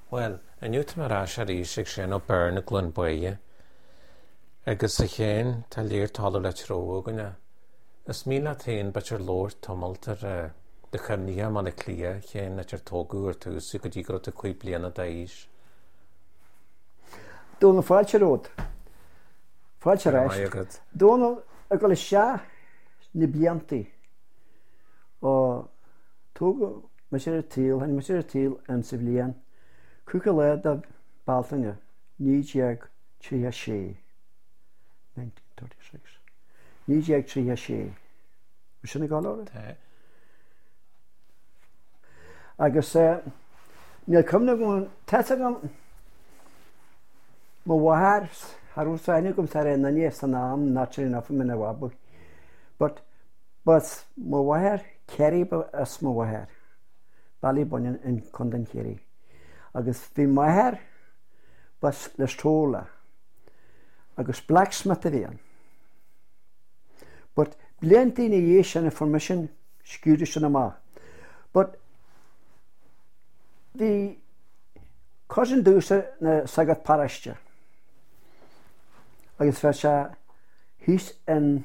Well, aniuta mar as ar ísig sin ó Bearna Glan Buie, agus a chéin tá léir talú le tróganna. Is míle taon beir lóir tomult ar de chumníthe man na clia chéin na tar tógu ar túsú go dtí go a chuig bliana daís. Dúna fáilte ród. Fáilte reist. Dúna a go le sea na bliantaí ó tógu me sé tíl, hain me sé tíl an sa blian. Cúca le a baltaine 1936. 1936. 1936. Sinna gáil ára? Agus níl cumna gún teasa gom má bhhair harú féinine gom tar na níos san nám nátírí nafa mina bhhabu. But má bhhair ceirí as má bhhair. Bailí buine in Condan ceirí. Agus bhí maithir bas le stóla agus blacksmith a bhíon. But bliantí na dhé sin na formation sciúide sin amá. But bhí cousin dúsa na sagad paraiste. Agus bheit se hís an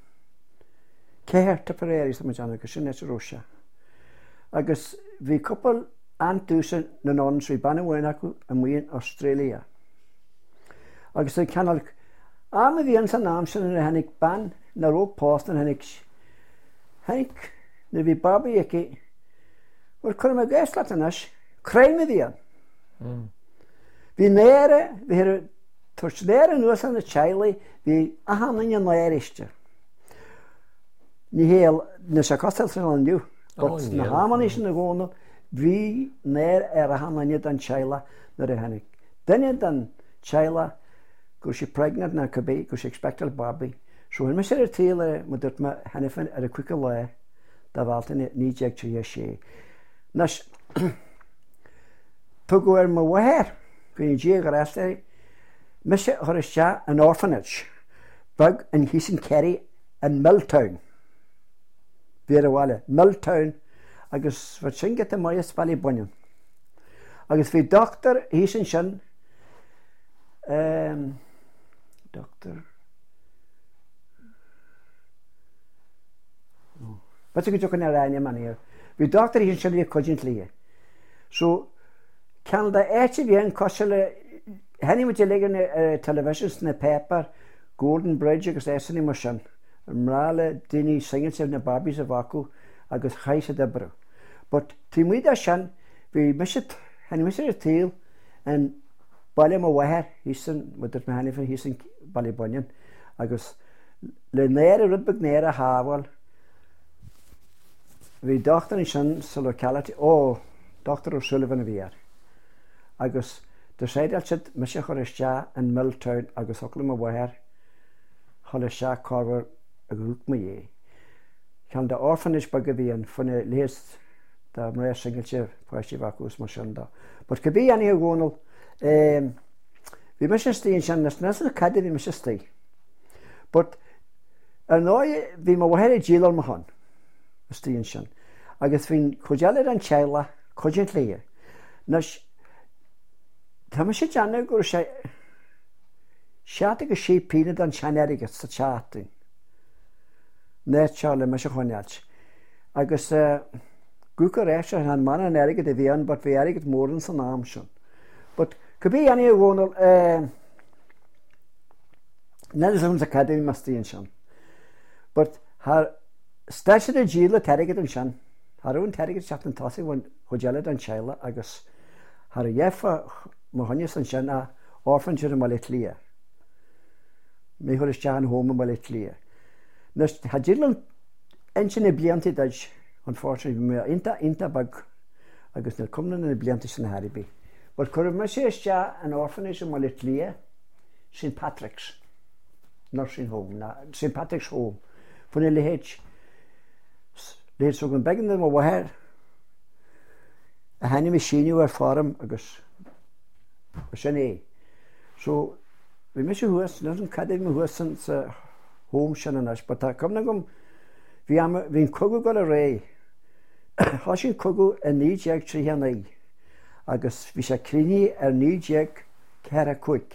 céir Tipperary sa maidana agus sin éis Rússia. Agus bhí couple antúsa na nón srí banahhain acu a muon Australia. Agus é canal am a bhíon san nám sin na hanig ban na ró post an hanig na bhí Barbie ici bhfuil chum a gceist leis creim a bhíon. Bhí néire bhí tuairléir an nuas an na teila bhí a hanan an léiriste. Ní héal na se costal san an nniu. Na haman sin na gcóna bhí néir ar a hananiad an teila nar a hanig. Daine an teila gur sé pregnant na cabbé gur sé expectal Barbie. So me sé ar tíle mu dúirt me hanifin ar a cuica le dá bhálta 1936. Nas tugu ar má bhhair go dí go réistéir me sé thuiriste an orphanage bug an hísan Kerry an Milltown. Bhí a bhile Milltown agus bhar sin get a maias bailí buine. Agus bhí doctor hísan sin doctor But go jocan ar aine man here. Bhí doctor hísan sin bhí coidint lia. So can da éite bhíon cosile henny mu ligan televisions na paper Golden Bridge agus ésanní mar sin. Mrála daoine singin sibh na Barbies a bhacu agus chaise debre. But tí muid a sin bhí henny mu sé tíl an bailí má bhaithir hísan mu dúirt me hanifin hísan bailí buine agus le néir a rudbeg néir a hábhail bhí doctor sin sa locality Dr. O'Sullivan a bhíar. Agus de séidir siad me sé chuiriste an Milltown agus thula má bhaithir thola se carhar a grúg ma dhé. Ceann de orphanage bag a bhíon fanna léas de mré singilte páistí bhacús mar sin dá. But go bhí aní a gcónal bhí me sin stíon sin nas na cadde bhí me sin stí. But ar náid bhí má bhaithir a díal mar hon stíon sin. Agus bhín chuideala an teila coidint lia. Nas tá me sé deanna gur sé seaata go sé pína an seanérigus sa teatain. Net seála me se chuinealt. Agus gúca réis an man an airigad a bhíon, but bhí airigad mór san nám sin. But go bhí aní a bhónal Nelson Academy mas tíon sin. But haar staisiad a díla teirigad an sin, Harún teirigad seach an tasí bhain chuideala an teile agus har a dhéfa má haine san sin a orphanage má le lia. Mé chuir is tean hóma má le lia. Nes ha dílan sin na blianta deid unfortunately mé inta bag agus na cumna na blianta sin na Haribí. But chuir me sé is te an orphanage má le lia St. Patrick's. Nursing home, St. Patrick's home. Funny lehéid. Lehéid so gan begin them a bhaithir a henni me síniu ar farm agus sin é. So bhí me sé huas, nas an cadé me huas san sa home sin an as, but tá cumna gom bhín cogu go a ré. Tá sin cogu a 1939 agus bhí sé críní nídéag ceithre cuig.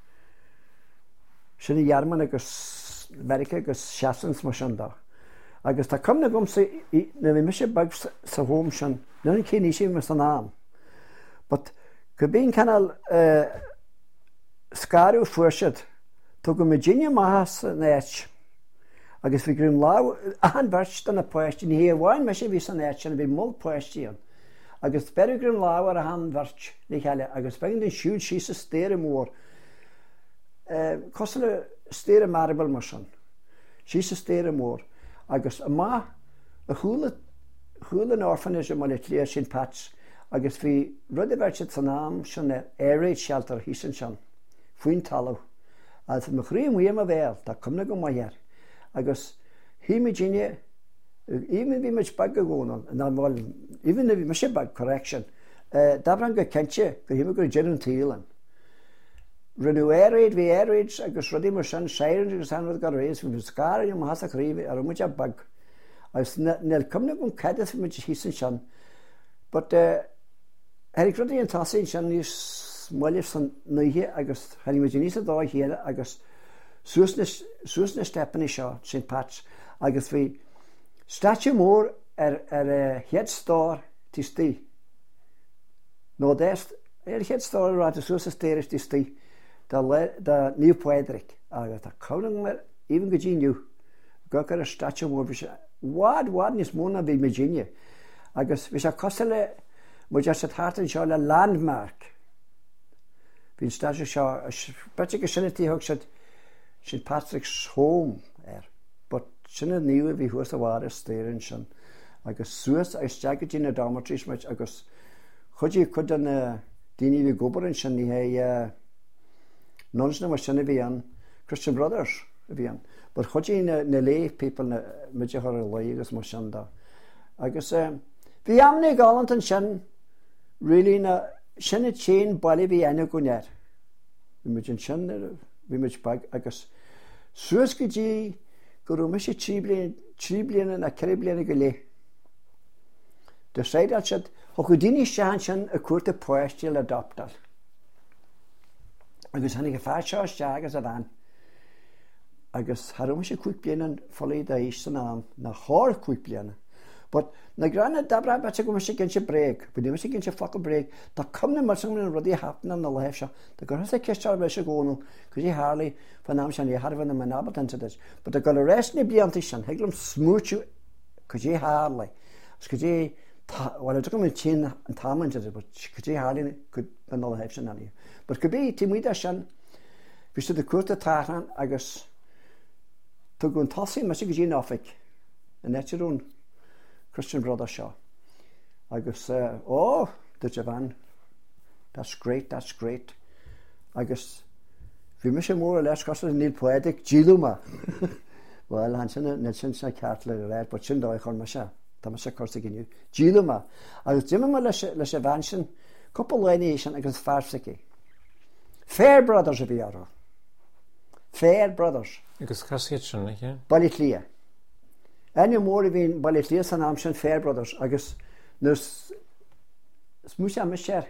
Sinna dhearman agus America agus seaachans mar sin dá. Agus tá cumna gom na bhí me sé bag sa hóm sin, nuair cíní sé me san náam. But go bíon canal scarú fuirsead, tu go Virginia maithas na éit. Agus bhí grím lá an bhirt don na poistí, ní hí bháin me sé bhí san éit sin, bhí mó poistíon. Agus beir grím lá ar a an bhirt ní cheile, agus begin den siúd sí sa stéire mór. Cosna stéire marble mar sin. Sí sa stéire mór. Agus má a chúla orphanage má le cléir sin Pats, agus bhí rud a bhirt san náam sin na air raid shelter hí sin sin, faoin talamh. As me chríom mhuiam a bhéil, tá cumna go maiar. Agus hí Virginia, even bhí meid bag go gcónal, even if bhí me sé bag correction, dabran go cente go hí me go gin an tílan. Rinú air raid agus rudí mar sin séirann agus anhad go rééis bhí scar am has a chríomh ar muid a bag. Agus nel cumna go ceidir muid hí san sin. But Erik rudí an tasaí sin níos Muileh san nuithe agus chaní muid níos a dá chéile agus suas na stepanna seo St. Pat's agus bhí statú mór ar head star tí stí. nó déist head star rá a suas a stéiris tí stí da New Poedric agus tá conan mar even go ddíniu go ar a statú mór bhí sé wad níos móna bhí Virginia agus bhí sé cosa le muid ar sa tartan seo le landmark. Bhín statú seo, bete go sinna títhg St. Patrick's home but sinna níomh bhí thuas a bhhar stéirann sin. Agus suas agus teagad dína dormitories meid agus chudí chud an daoine bhí gobarann sin ní hé nuns na mar sinna bhí an Christian Brothers a bhí an. But chudí na lay people na muide chuir a lei agus mar sin dá. Agus bhí amna gálant an sin really na sinna chéin bailí bhí aine go neir. Bhí muid an sin bhí muid bag agus suas go dtí go raibh me sé trí bliana na ceithre bliana go lé. De séideal siad thu go daoine sean sin a cuairta poistíal a doptal. Agus hanig go fear seo agus a bhain. Agus tharm me sé cuaig bliana folaí a éis san náam na thóir cuaig bliana. But na granna dabra bete go me sé gin sé break, bu me sé gin sé focail break, tá cumna mar san rudí hapna na leibh seo, Tá gur sé ceistear bheith sé gcónú, go dtí hálaí fan náam sin Harbh na man abalanta dis. But a go le réisna blianta sin, heaglam smúteú go dtí hálaí. As go dtí bhil go me tí an támanta dis, but go dtí hálaí go ban na leibh sin aní. But go bí tí muide sin, bhí sé de cuairta táran agus tu gún tosaí me sé go dtí nófic, na netirún Christian Brothers seo. Agus, did you van, that's great. Agus, bhí me sé mór a leis costas Neil Poetic, dílúma. Well, han sinna sinna ceart le réir, but sin dói chun me se, tá me se costa giniu. Dílúma. Agus dimma me leis a bhain sin, couple leine sin agus farsaí. Fair Brothers a bhí ará. Fair Brothers. Agus casiad sin, ikke? Ballyclia. Enne mór a bhín Ballyclia san náam sin Fair Brothers, agus nus smúise a me sér.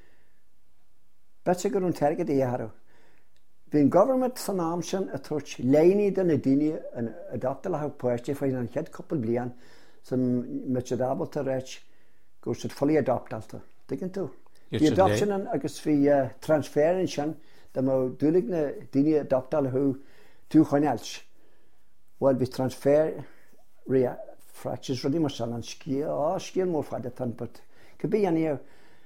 Bete gur an teirgad í dhearú. Bhín government san náam sin a tuairt léine den na daoine an adopta le poisttí faoin an chead couple blian san mit abalta réit gur siad fully adoptalta. Diggin tú? The adoption agus bhí transferin sin de má dúlaigh na daoine adopta le tú choinealt. Well, bhí transfer fractures rudí mar san an scíal mór fada tan, but go bí an éo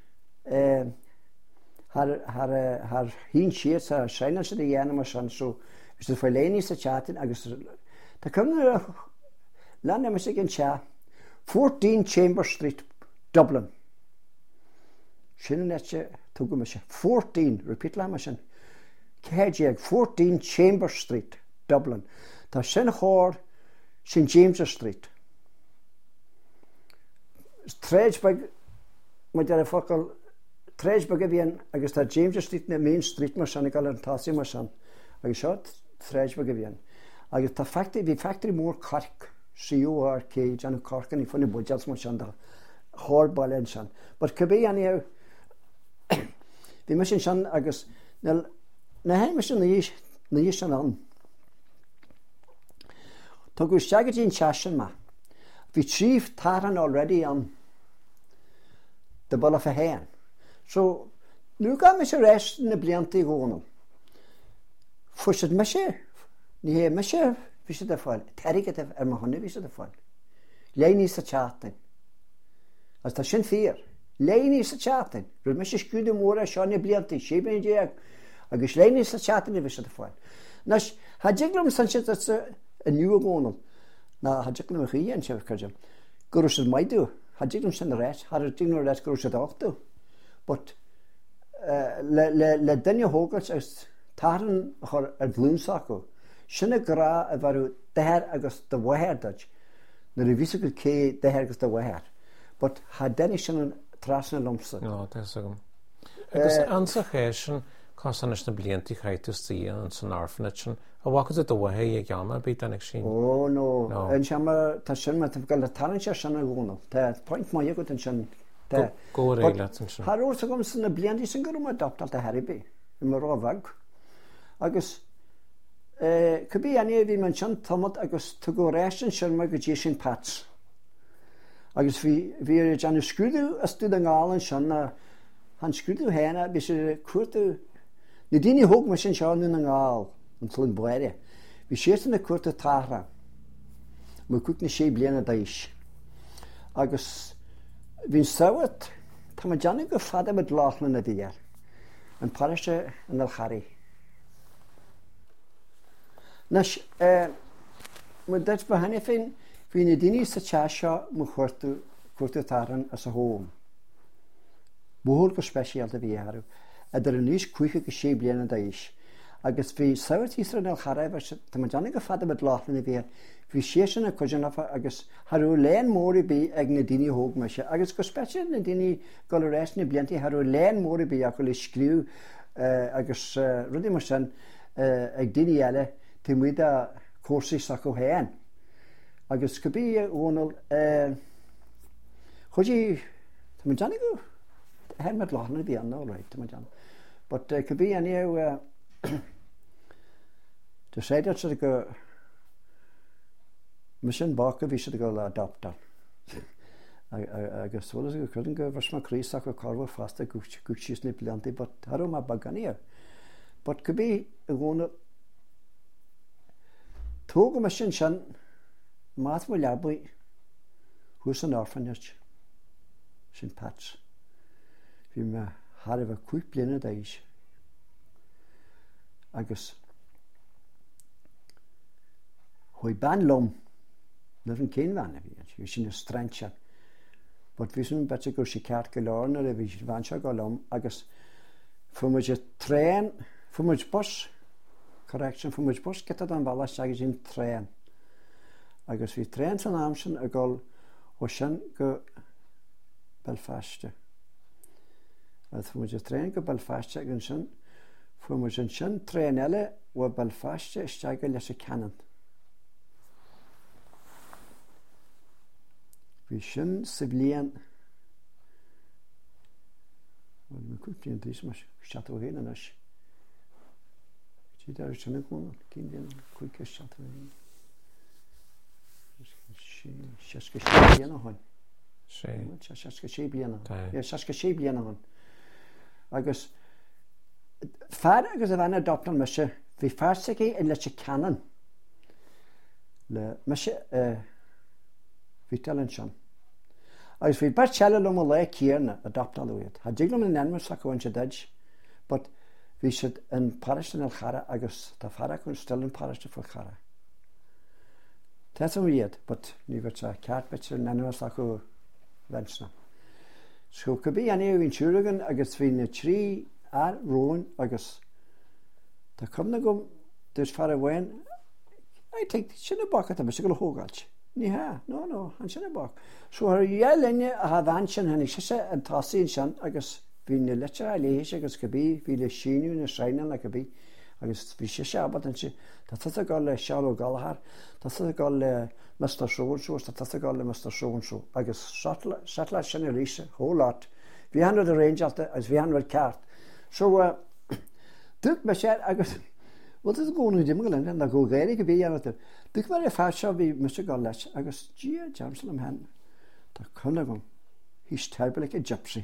har hín siad sa seinal sa dhéana mar san, so is the léní sa chatin agus tá cumna lena me sig an cha 14 Chambers Street, Dublin. Sinna netse tu go me se 14, repeat la me sin. Céideag 14 Chambers Street, Dublin. Tá sin chóir St. James's Street. Tréidbeg muid ar a focail tréidbeg a bhíon agus tá James's Street na Main Street mar san gal an tasí mar san. Agus seo tréidbeg a bhíon. Agus tá bhí factory mór Cork, CURK, an Corcan í funna budgets mar san da chóir bailin san. But go bí an éo Bhí me sin agus na hain me sin na dhé sin an. Tá go steagad dín teasin ma. Bhí tríomh taran already an de ball a héan. So, nu ga me se rest na blianta gónal. Fusad me se, ní hé me se bhí se de fáil, terigad ar ma honna bhí se de fáil. Léní sa chatain. As tá sin fír. Léní sa chatain. Rwy'n me se sgwyd mór a seán na blianta, sé ben déag, agus léní sa chatain bhí se de fáil. Nas, ha diglum san se a nua gónal, na ha diglum a chi an sef cyrjam. Gwrw sydd maidw, ha diglum sy'n res, ha diglum res gwrw sydd ochdw. But le dynia hogals as taran ar blúmsaco, sinna gra a bharú deher agus de waherdaj, na revisagul ke deher agus de waher. But ha denni sin trasna lomsa. No, that's agam. Agus ansa chésin cásanis na blianti chaitus tí an san arfanachin, a wakad it de wahe ag yama bit anig sin. Oh no, en shama ta sin ma tafgal la taran sin a gónal. Ta point ma yagut an sin. Go réilet an sin. Har orsa gom sin na blianti sin garum adoptal ta haribi. Ima rovag. Agus Cabi ani bhí man sin tomod agus tu go réistin sin me go dé sin pats. Agus bhí an scrúdú a stúd an gálan sin na han scrúdú héna bhí sé cuatú na daoine thug me sin seán an gáil an tlún buire. Bhí sé na cuatú tára mu cuc na sé bliana dais. Agus bhín saoit tá ma deanna go fada med láchna na bhíar an paraiste an alcharí. Nas, mu deit behanne fin, fi na dini sa chasha mu chortu taran as a home. Búhol go special da vi haru, a dar an is cuicha go sé bliana da is. Agus fi sauert isra nel charab, ta ma janna go fada med lachlan i vi, fi sésin a cojanafa agus haru len móri bi ag na dini hóg me se. Agus go special na dini golores ni blianti haru len móri bi akol is skriw agus rudi mar sen ag dini ele te muida cwrsi sac o hen. Agus cabi ónal chwyddi ta ma janna go hen med lachlan i vi anna, all right, ta ma janna. But cabi ani yw to say that sort of go mission back of each of the go adopter. I guess well as you couldn't go vers my crease sack of carver fast a good snip lanty, but haro ma bagania. But could be a one tog mission shan math will labui who's an orphanage shin patch. We ma had a quick blina days. Agus hoi ban lom nefn cyn fan fi sy'n ystrancha but fi sy'n beth go si cart galorn ar fi sy'n fansio go lom agus fwmwyd y tren fwmwyd bus correction fwmwyd bus gyda dan falas agos yn tren agus fi tren fan amsyn a gol o sy'n go Belfast a fwmwyd y tren go Belfast ag yn sy'n fwmwyd yn sy'n tren ele o Belfast ystag o les y canon. Fi sy'n syblian wel mae'n cwrt i'n dys mas siat o hyn yn ys ti dar sy'n y gwnnw cyn di'n cwrt i'n siat o hyn siasga siblian o hwn siasga siblian o hwn siasga siblian o hwn agos far agos y fan adoptan mysio fi farsig i yn les y canon le mysio fi talen sian. Agus fi bar chela lom o le kierna adopt al wyed. Ha diglom yn enmwys sac o yn siadaj, but fi sydd yn parish yn el chara agus ta farak yn stil yn parish ffwr chara. Teth yn wyed, but ni fyrt sa cart beth yn enmwys sac o fensna. So cybi anu fi'n siwrgan agus fi'n tri ar rôn agus ta cymna gom dys far y wen I think sy'n y bach at y bysig o hwgalch. Ni ha, no, han sy'n y bach. So har jeg lenge a ha van sy'n hynny sy'n yn tasi yn sy'n agos fi'n letja a leis agos cybi fi le sy'n yn y sreinan a cybi agos fi sy'n abad yn sy'n ta tata gael le sial o galahar ta tata gael le Mr. So ta tata gael le Mr. So agos satla sy'n y leis whole lot fi han o'r range alta as fi han o'r cart So duk me sé agus wat is gonu dimmerlen en da go réige be an duk mar fa vi mis go leis agus G Jamsel hen da kann gom hís tebel a gypsy.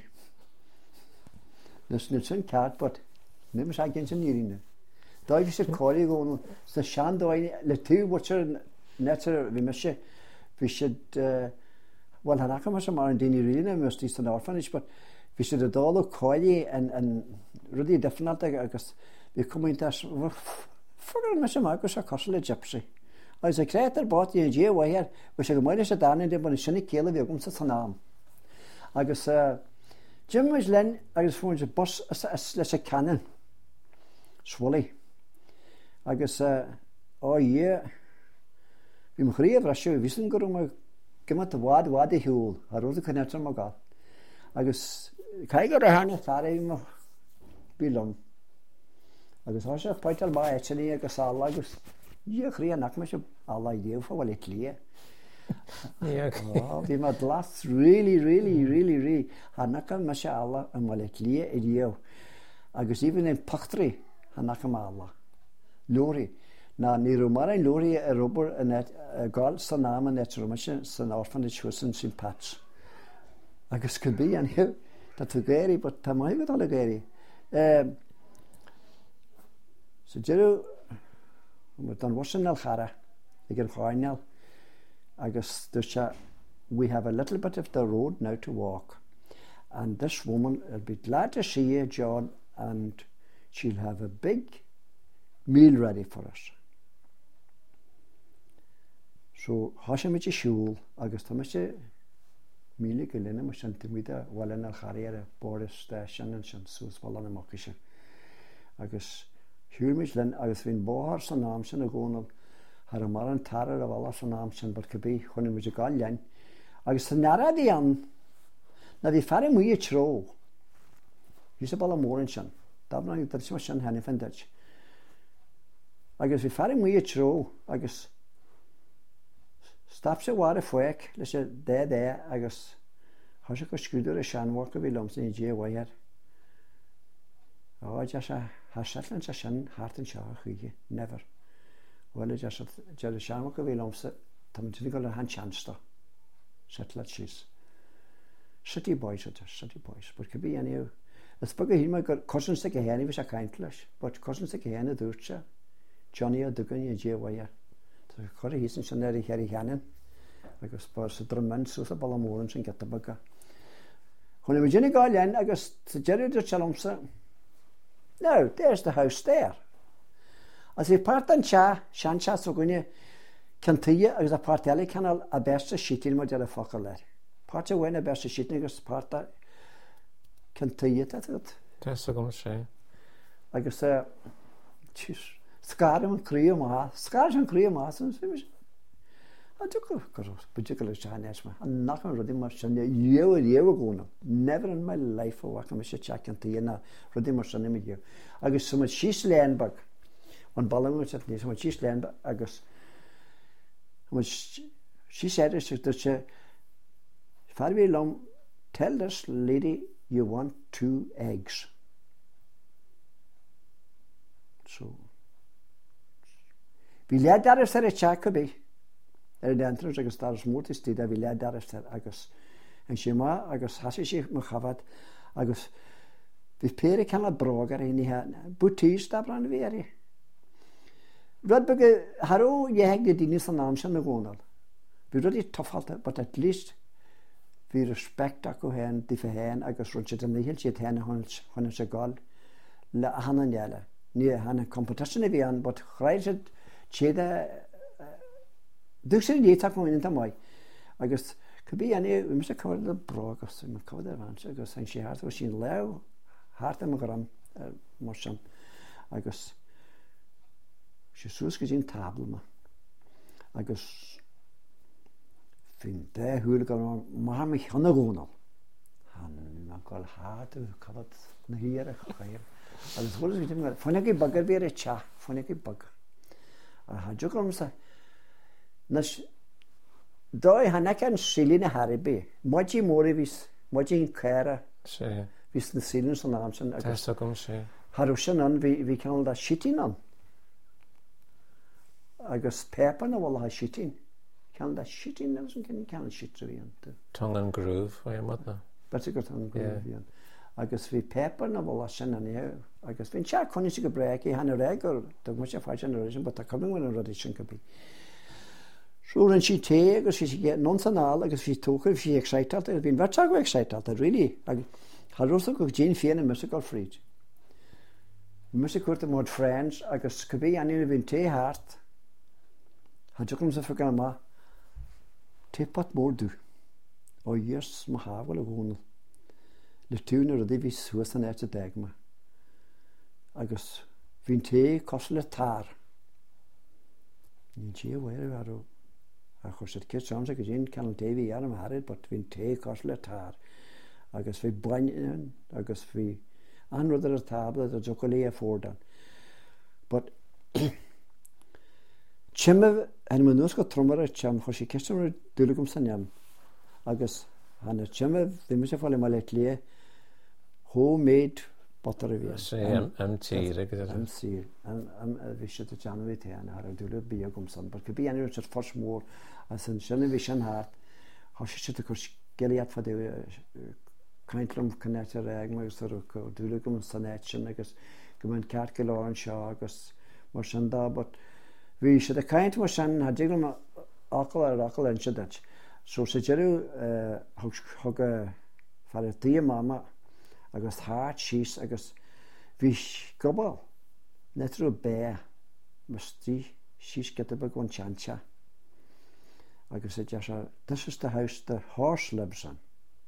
Dus nu sin cat but nimm sa gen sin nirine. Da vi sé choí gonu sa sean le tú watcher netter vi mis vi should well han come some mar dini rina must is an orphanage but we should have all coily and really different agus we come in das for me some agus a castle gypsy as a creator bought you je way here we should go se down in the one shiny kele we come sa sanam agus Jim was len agus phone a bus as a cannon swolly agus oh yeah vi mo khrief rashu wissen go Gymaint wad hiwl, a roedd y cynnydd yn mogal. Agus, cael o'r hannu thar ei mo bilon. Agus, os yw'ch poetal ba etyn ni agus ala, agus, ie chri anac mae sy'n ala i ddiw ffa wal etli. Fi ma dlas really, anac mae sy'n ala yn wal etli i ddiw. Agus, even yn pachtri, anac am ala. Lori. Na ni rumar ein lori a robber en gal san naam en net rumasje san orphanage husen sin patch. Agus could be an here dat geri but ta mai got all geri. So jeru met dan wasen al khara. Ik er final. Agus we have a little bit of the road now to walk. And this woman will be glad to see you, John, and she'll have a big meal ready for us. So, has met je school, agus ta met mile gelene met zijn timida, wallen al carrière, Boris station en zijn soos wallen en makische. Agus, huur met len, agus vin bohar zijn naam zijn gewoon haar maar een tarer of alles zijn naam zijn, but kebi, gewoon met je gal len. Agus ta nara die aan, na die fare moeie tro. Je ze ballen moren zijn. Dat nou dat is wat zijn hen van dat. Agus vi fare moeie tro, agus stap se war foek, le se de agus has ik skuder a shan work vi loms in je wire. Oh ja sa hasatlan sa shan harten sha khige never. Well ja sa ja shan work vi loms tam tingal han chansta. Setlat shis. City boys, but could be any. It's bugger he my cousins take a henny was a kindlish, but cousins take a henny durcha. Johnny or Dugan and J. Wire. The Corrie he's in Shaneri Harry Hannon. I guess Spurs the Drummond, so the Ballamorans and get the bugger. When we Jenny Garland, I guess the Jerry de Chalomsa. No, there's the house there. As he part and Shancha so going can tell you as a partally canal a best shitting with the fucker. Part of when a best shitting is part that can tell you that it. That's a good say. I guess Scar and cream scars and cream and I took a particular Chinese and not ready much and year ago. Never in my life for working with a check and tea ready much on you. I guess so much she's landback on Ballamut at least, so much she's landback. I guess she said is that far away long, tell this lady you want 2 eggs. So vi lærte der efter et chakabi. Det entrance agus star smoothie stida vi lærte der efter agus. En shema agus hasi sich me khavat agus vi pere kan brogar in i her. Butis der brand veri. Rodbege haro je hegde dine som namn som gonal. Vi rodi toffalt but at least vi respect ako hen de forhen agus rundt den helt shit hen hon så gal. La hanan yala. Ni han competition vi an but khreiset cheda duxen die tak in tamai. I guess could be any we must cover the brogus and cover the ranch. I guess she has was she low hart am gram motion. I guess she sus gesehen table ma. I guess fin der hulgal ma mich hanna gonal. Han gal hat covered na hier khair. Alles wurde mit dem von der bagger wäre cha von der bagger. Jo kom sa nas doi hanakan silina haribe mochi morivis mochi kara Vís na sílan san am sin agus Tá gom sé. Harú sin an bhí ceann le sitín an. Agus pepan a bhil ha sitín. Ceann le sitín agus an cin ceann sitrií an. Tung an grúh é muna. Bete gur an grúh an. Agus bhí pepan a bhil sin an éh. Agus bhín se chuní go breig í hena régur, do mu sé fáid an sin, but tá cumhfuin an rudí sin go bí. Súrann sí té agus sí sé nonsanál agus bhí tócha bhí excited, bhín bhete go excited, really. Harúsa go Jean féanna musical fríd. Music cuairta mód friends agus go bí anína bhín té háart. Tá dúcham sa fagan má té pat mórdú. Ó dhérs má hábhil a bhúnal. Le túna a bhí suas an éte deagma. Agus bhín té cos le tár. Nín tí bhhair arú. A chuir sé cit samsa go dtíon ceann Davy anam harid, but bhín té cos le tár. Agus bhí bain agus bhí anrad ar a tabla a jocolí a fórdan. But Chimah en man nus go tromar a cham chuir sé ceistemar dúlagum san neam. Agus hanna Chimah bhí mu sé fáil má le lé homemade butter a bhí. Sé MT MC. Bhí sé a teanmhí téanna ar a dúla bí agum san. But go bí anú sé fors mór a san sinna bhí sin háart. Tá sé a chur geliad fa Kaintlam connecte ag agus go dúlagum san éit sin agus go mun ceart go láin seo agus mar sin dá, but bhí sé a caint mar sin ha ddíglam acail ar acail an sidat. So sé dearú thug fartíí mama agus háart síos agus bhí gobal netrú bé mustí síos getaba gon tseanse. Agus sé deasa, this is the house the horse lives in.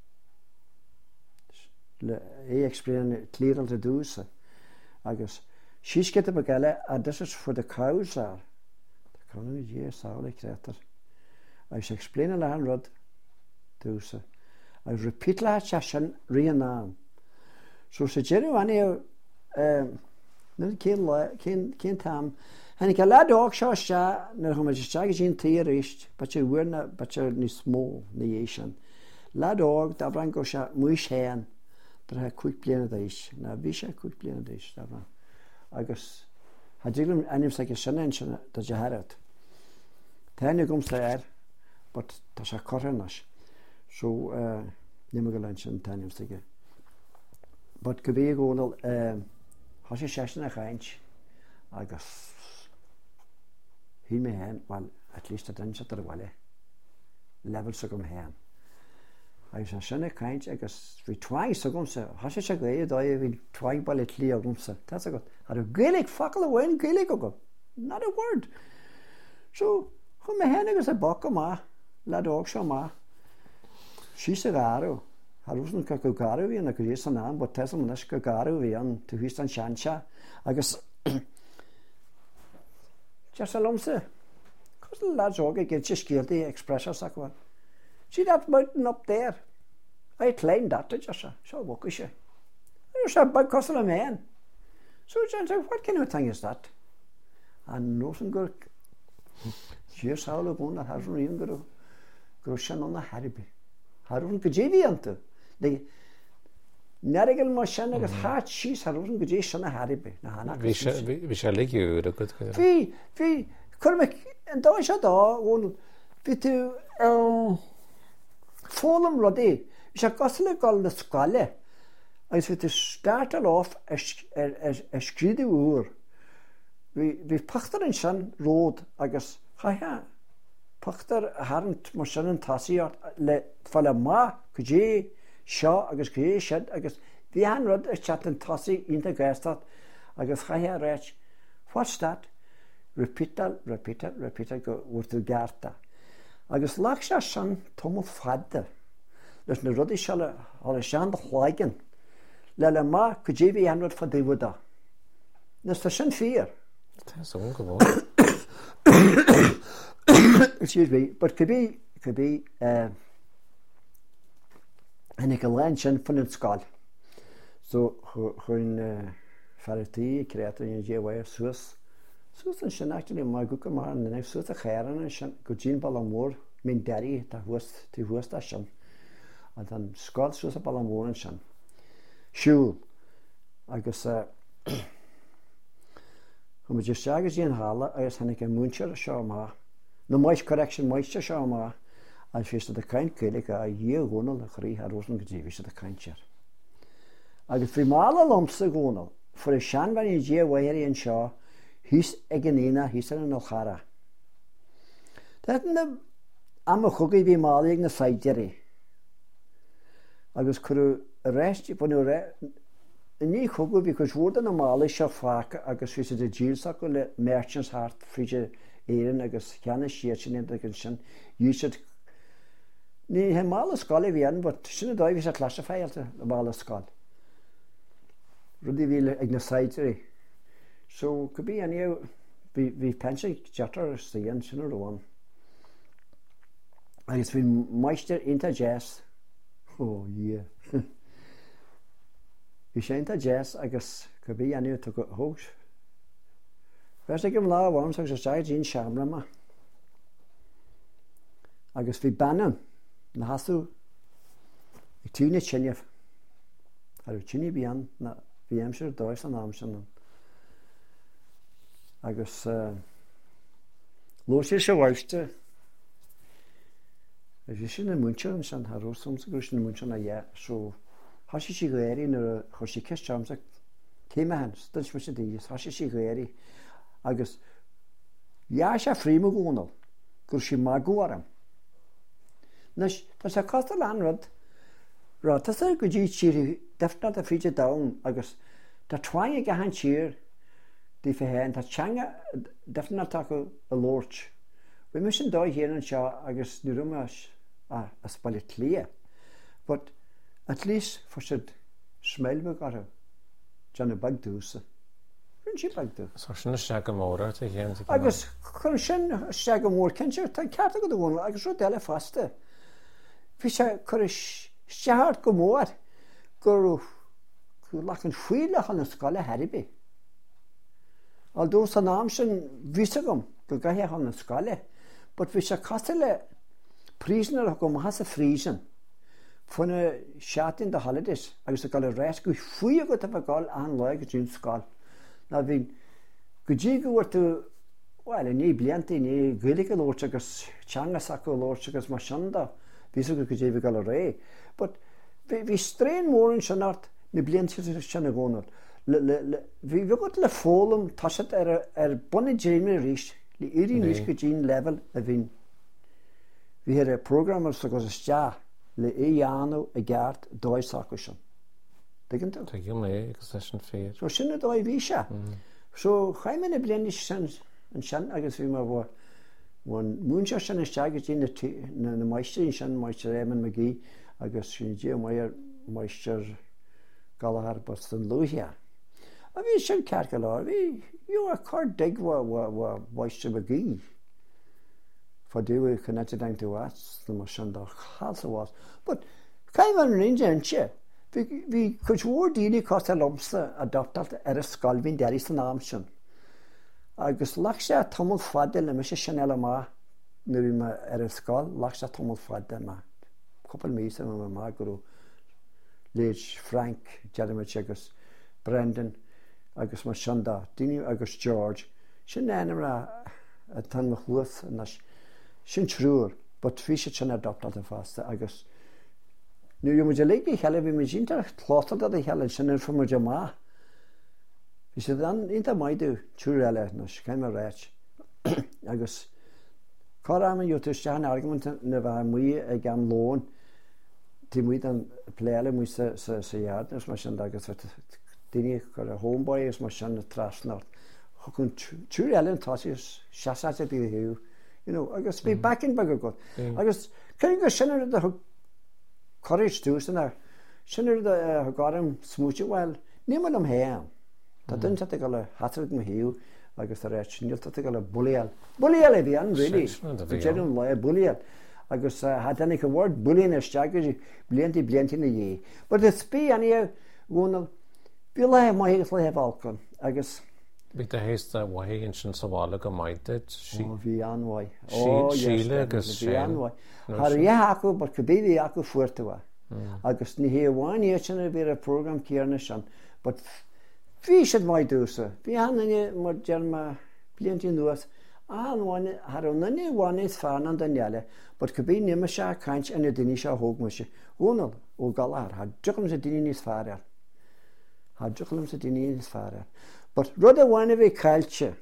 É experience clearal to do so. Agus she's get up again, and this is for the cows are. The coming years all like that. I should explain a land rod do so. I repeat la session reanam. So se Jerry no kin tam. And ik lad ook sha sha na hom je sha gin theorist, but you were not but you ni small nation. Lad ook da branko sha muis hen. But ha quick bliana deis. Na bhí quick bliana deis da bran. Agus ha digum anim sa ke shanna da jaharat. Táine gom sa but tá sé corranas. So nimmer sin tánim sa. But go bhí gonal ha sé sesna chaint agus hí me hen, well, at least a den ar bhile. Level sa gom hen. Agus an sinna caint agus bhí twaig sa gomsa. Ha sé se gaad a bhí twaig bail lí a gomsa. Tá go. Ar a gaelig facail a bhhain gaelig a go. Not a word. So, chun me hen agus a boca má, le dóg seo má. Sí sa garú. Harúsan go garú hí a go dhééis san am, but teas am nes go garú hí an tú hís an seanse. Agus just a lomsa. Cos the lads all get just guilty expressor sac one. See that mountain up there? I climbed that to just so walk is she. You said by cost of a man. So John said, what kind of thing is that? And nothing good. She's how the one that hasn't even go shan on the harby. Harun Gajivi unto the Narigal Moshan of heart she's Harun Gajish on a harby. We shall leave you the good. Fee Kurmek and don't shut all to Fólam rodí, se cosla gáil na scáile, agus bhí start off scrídú úr. Bhí pachtar an sin ród agus chaithe pachtar a harant mar sin an tasaíart le fáile má go dé seo agus go dé siad agus bhí an rud is chat an tasaí ionta gaistat agus chaithe réit. What's that? Repeat go úrtú garta. Agus lach se sin tomul fadda. Leis na rudí se le sean de chláigen. Le má go dé bhí anrad fa dúhda. Nas tá sin fear. That's unbelievable. Excuse me, but could be and I can learn sin fan an scáil. So chuin fartíí creatar in GWA suas. Suas an sin actually má go mar an nef suas a chéan an sin go dín ball an mór min deí tá huast a sin. And an scáil suas a ball an mór an sin. siúil agus chu muidir seagus íon hála agus hanig an múnsear a seo má nó mais correction maiste seo má a fiiste a caiint céig a dhíomhnal a choí a rosan go ddíhí a caiintear. Agus bhí mála lomsa gúnal fu is seanhain í ddíomhhair an seo hís ag an ína hís an nó chara. Tá am a chugaí bhí mála ag na saidirí agus chu réist bunú ní chugu bhí chu bhórda na mála seo fáca agus fi a díalach go le merchants hart friide éan agus cheanna siirsin an sin dúisiid ní he mála sáil bhían, but sinna dóibh a clasa féalta na mála sáil. Rudí bhí ag na saidirí. So go bí aníomh bhí pensa teatar saíon sinna roáin. Agus bhí maisteir inta jazz. Dhí. Bhí sé inta jazz agus go bí aníomh tu go thóg. Bheits ag an lábhhaim agus teid dín seamra ma. Agus bhí banan na hasú ag túna tinneamh. Ar túna bían na bhí aimseir dóis an amsin. Agus lóir sé bhhaiste a bhí sin na múnsear an sin thrósomsa gur sin na múnsear na dhé, so hasí sí goéirí nar chuir sí ceistamsa céimehan, stans mu sé díos, hasí sí goéirí agus dhé sé fríma gúnal gur sí má gúaram. Nes tá sé costa leanrad rá tá sé go dtí tíir defna a fríide dam agus tá twain a han tíir dí fé hen tá teanga defna take a lóirt. Bhí mu sin dó héan an seo agus nuúmas a spáile lia, but at least for siad smailbe gar Johnna bagdúsa. Rinn sí bagdú. So sinna se go móra a chéan. Agus chun sin se go mór cinseir tá ceartta go bhna agus ru deile fasta. Bhí sé chur seart go mór gur lechan fuiile an na scoile Haribé. Al dú san náam sin vísa gom go gaithe an na scoile, but bhí sé casta le prísnar go has a frísan funna seatain de holidays agus a gáil réis go fuii go a bháil an le go dún sáil. Na bhín go dtí go bhfuir tú bhil ní blianta ní ghuiige lóirte agus teangas acu lóirte agus mar sianda ví go dtí bh gáil ré. But bhí stréin mór an sinart na blianta sinna gcónal. Bhí go le fólam taiisiid ar buna déime ríist le irí níos go dtín level a bhín. Bhí ar a programmar sa goiste le éanú a gceart dóid sacu sin. Tugann tú? Tá go mé agus leis an fér. So sinna dóid bhí se. So chaimime na bliana sin an sin agus bhí mar bhór múnseir sin iste go dtí na maisteí sin maisteir Éamann McGee agus sin dí maiar maisteir Galahar bus an Luhia. A bhí sin ceart go láir, bhí a chuir deagh maisteir McGee. Fadú connected down to us, the Mashanda has was. But kind of an injunction. We could word any cost a lobster adopted at a scalvin there is an ambition. I guess Laksha Tomal Fadel and Mrs. Chanel Ma, maybe at a skull, Laksha Tomal Fadel ma. Couple meets and my Marguru, Lidge, Frank, Jeremy Checkers, Brendan, I guess Mashanda, Dini, I guess George, Shananara, a ton of worth and sin trúr, but fi sé sin adoptat a fasta agus. Nu jo muidir leigi heile bhí me sínta chlósta a heile sin ar fum muidir má. Bhí sé dan inta maidú trúr eile nas céim a réit. Agus cá am jo tuistean argument na bheit muí ag am lón tí muid an pléile mu sa jaard is mar sin agus daine gur a homeboy is mar sin na trasnart. Chun trúr eile an táisi seaáte í hiú. You know, I guess be back in bugger good. I guess can you go sinner the courage to sinner sinner the got him smooch it well. Nimal am ham. That didn't take a hatred me heel. I guess the rich you'll take a bulliel. Bulliel evian really. The general lawyer bulliel. I guess had any word bullying a stagger blianty in the ye. But the spee and here one will my have alcohol. I guess Bhí a héasta bhaigh sin sa bhála go maidid bhí anmhaid síle agus bhí anmhaid. Har dhé acu bar go bhí acu fuirta Agus ní hé bháin éitina bhí a program céarna sin, but bhí siad mai dúsa. Bhí hanna mar dearma bliantí nuas, anháin har nunne bháin is fearna an daile, but go bí nime se caint ina duine se thóg se únal ó galar, ha dúcham sa duine níos fearil. Ha dúcham sa duine níos fearil. But rud a bháinna bhí caiilte.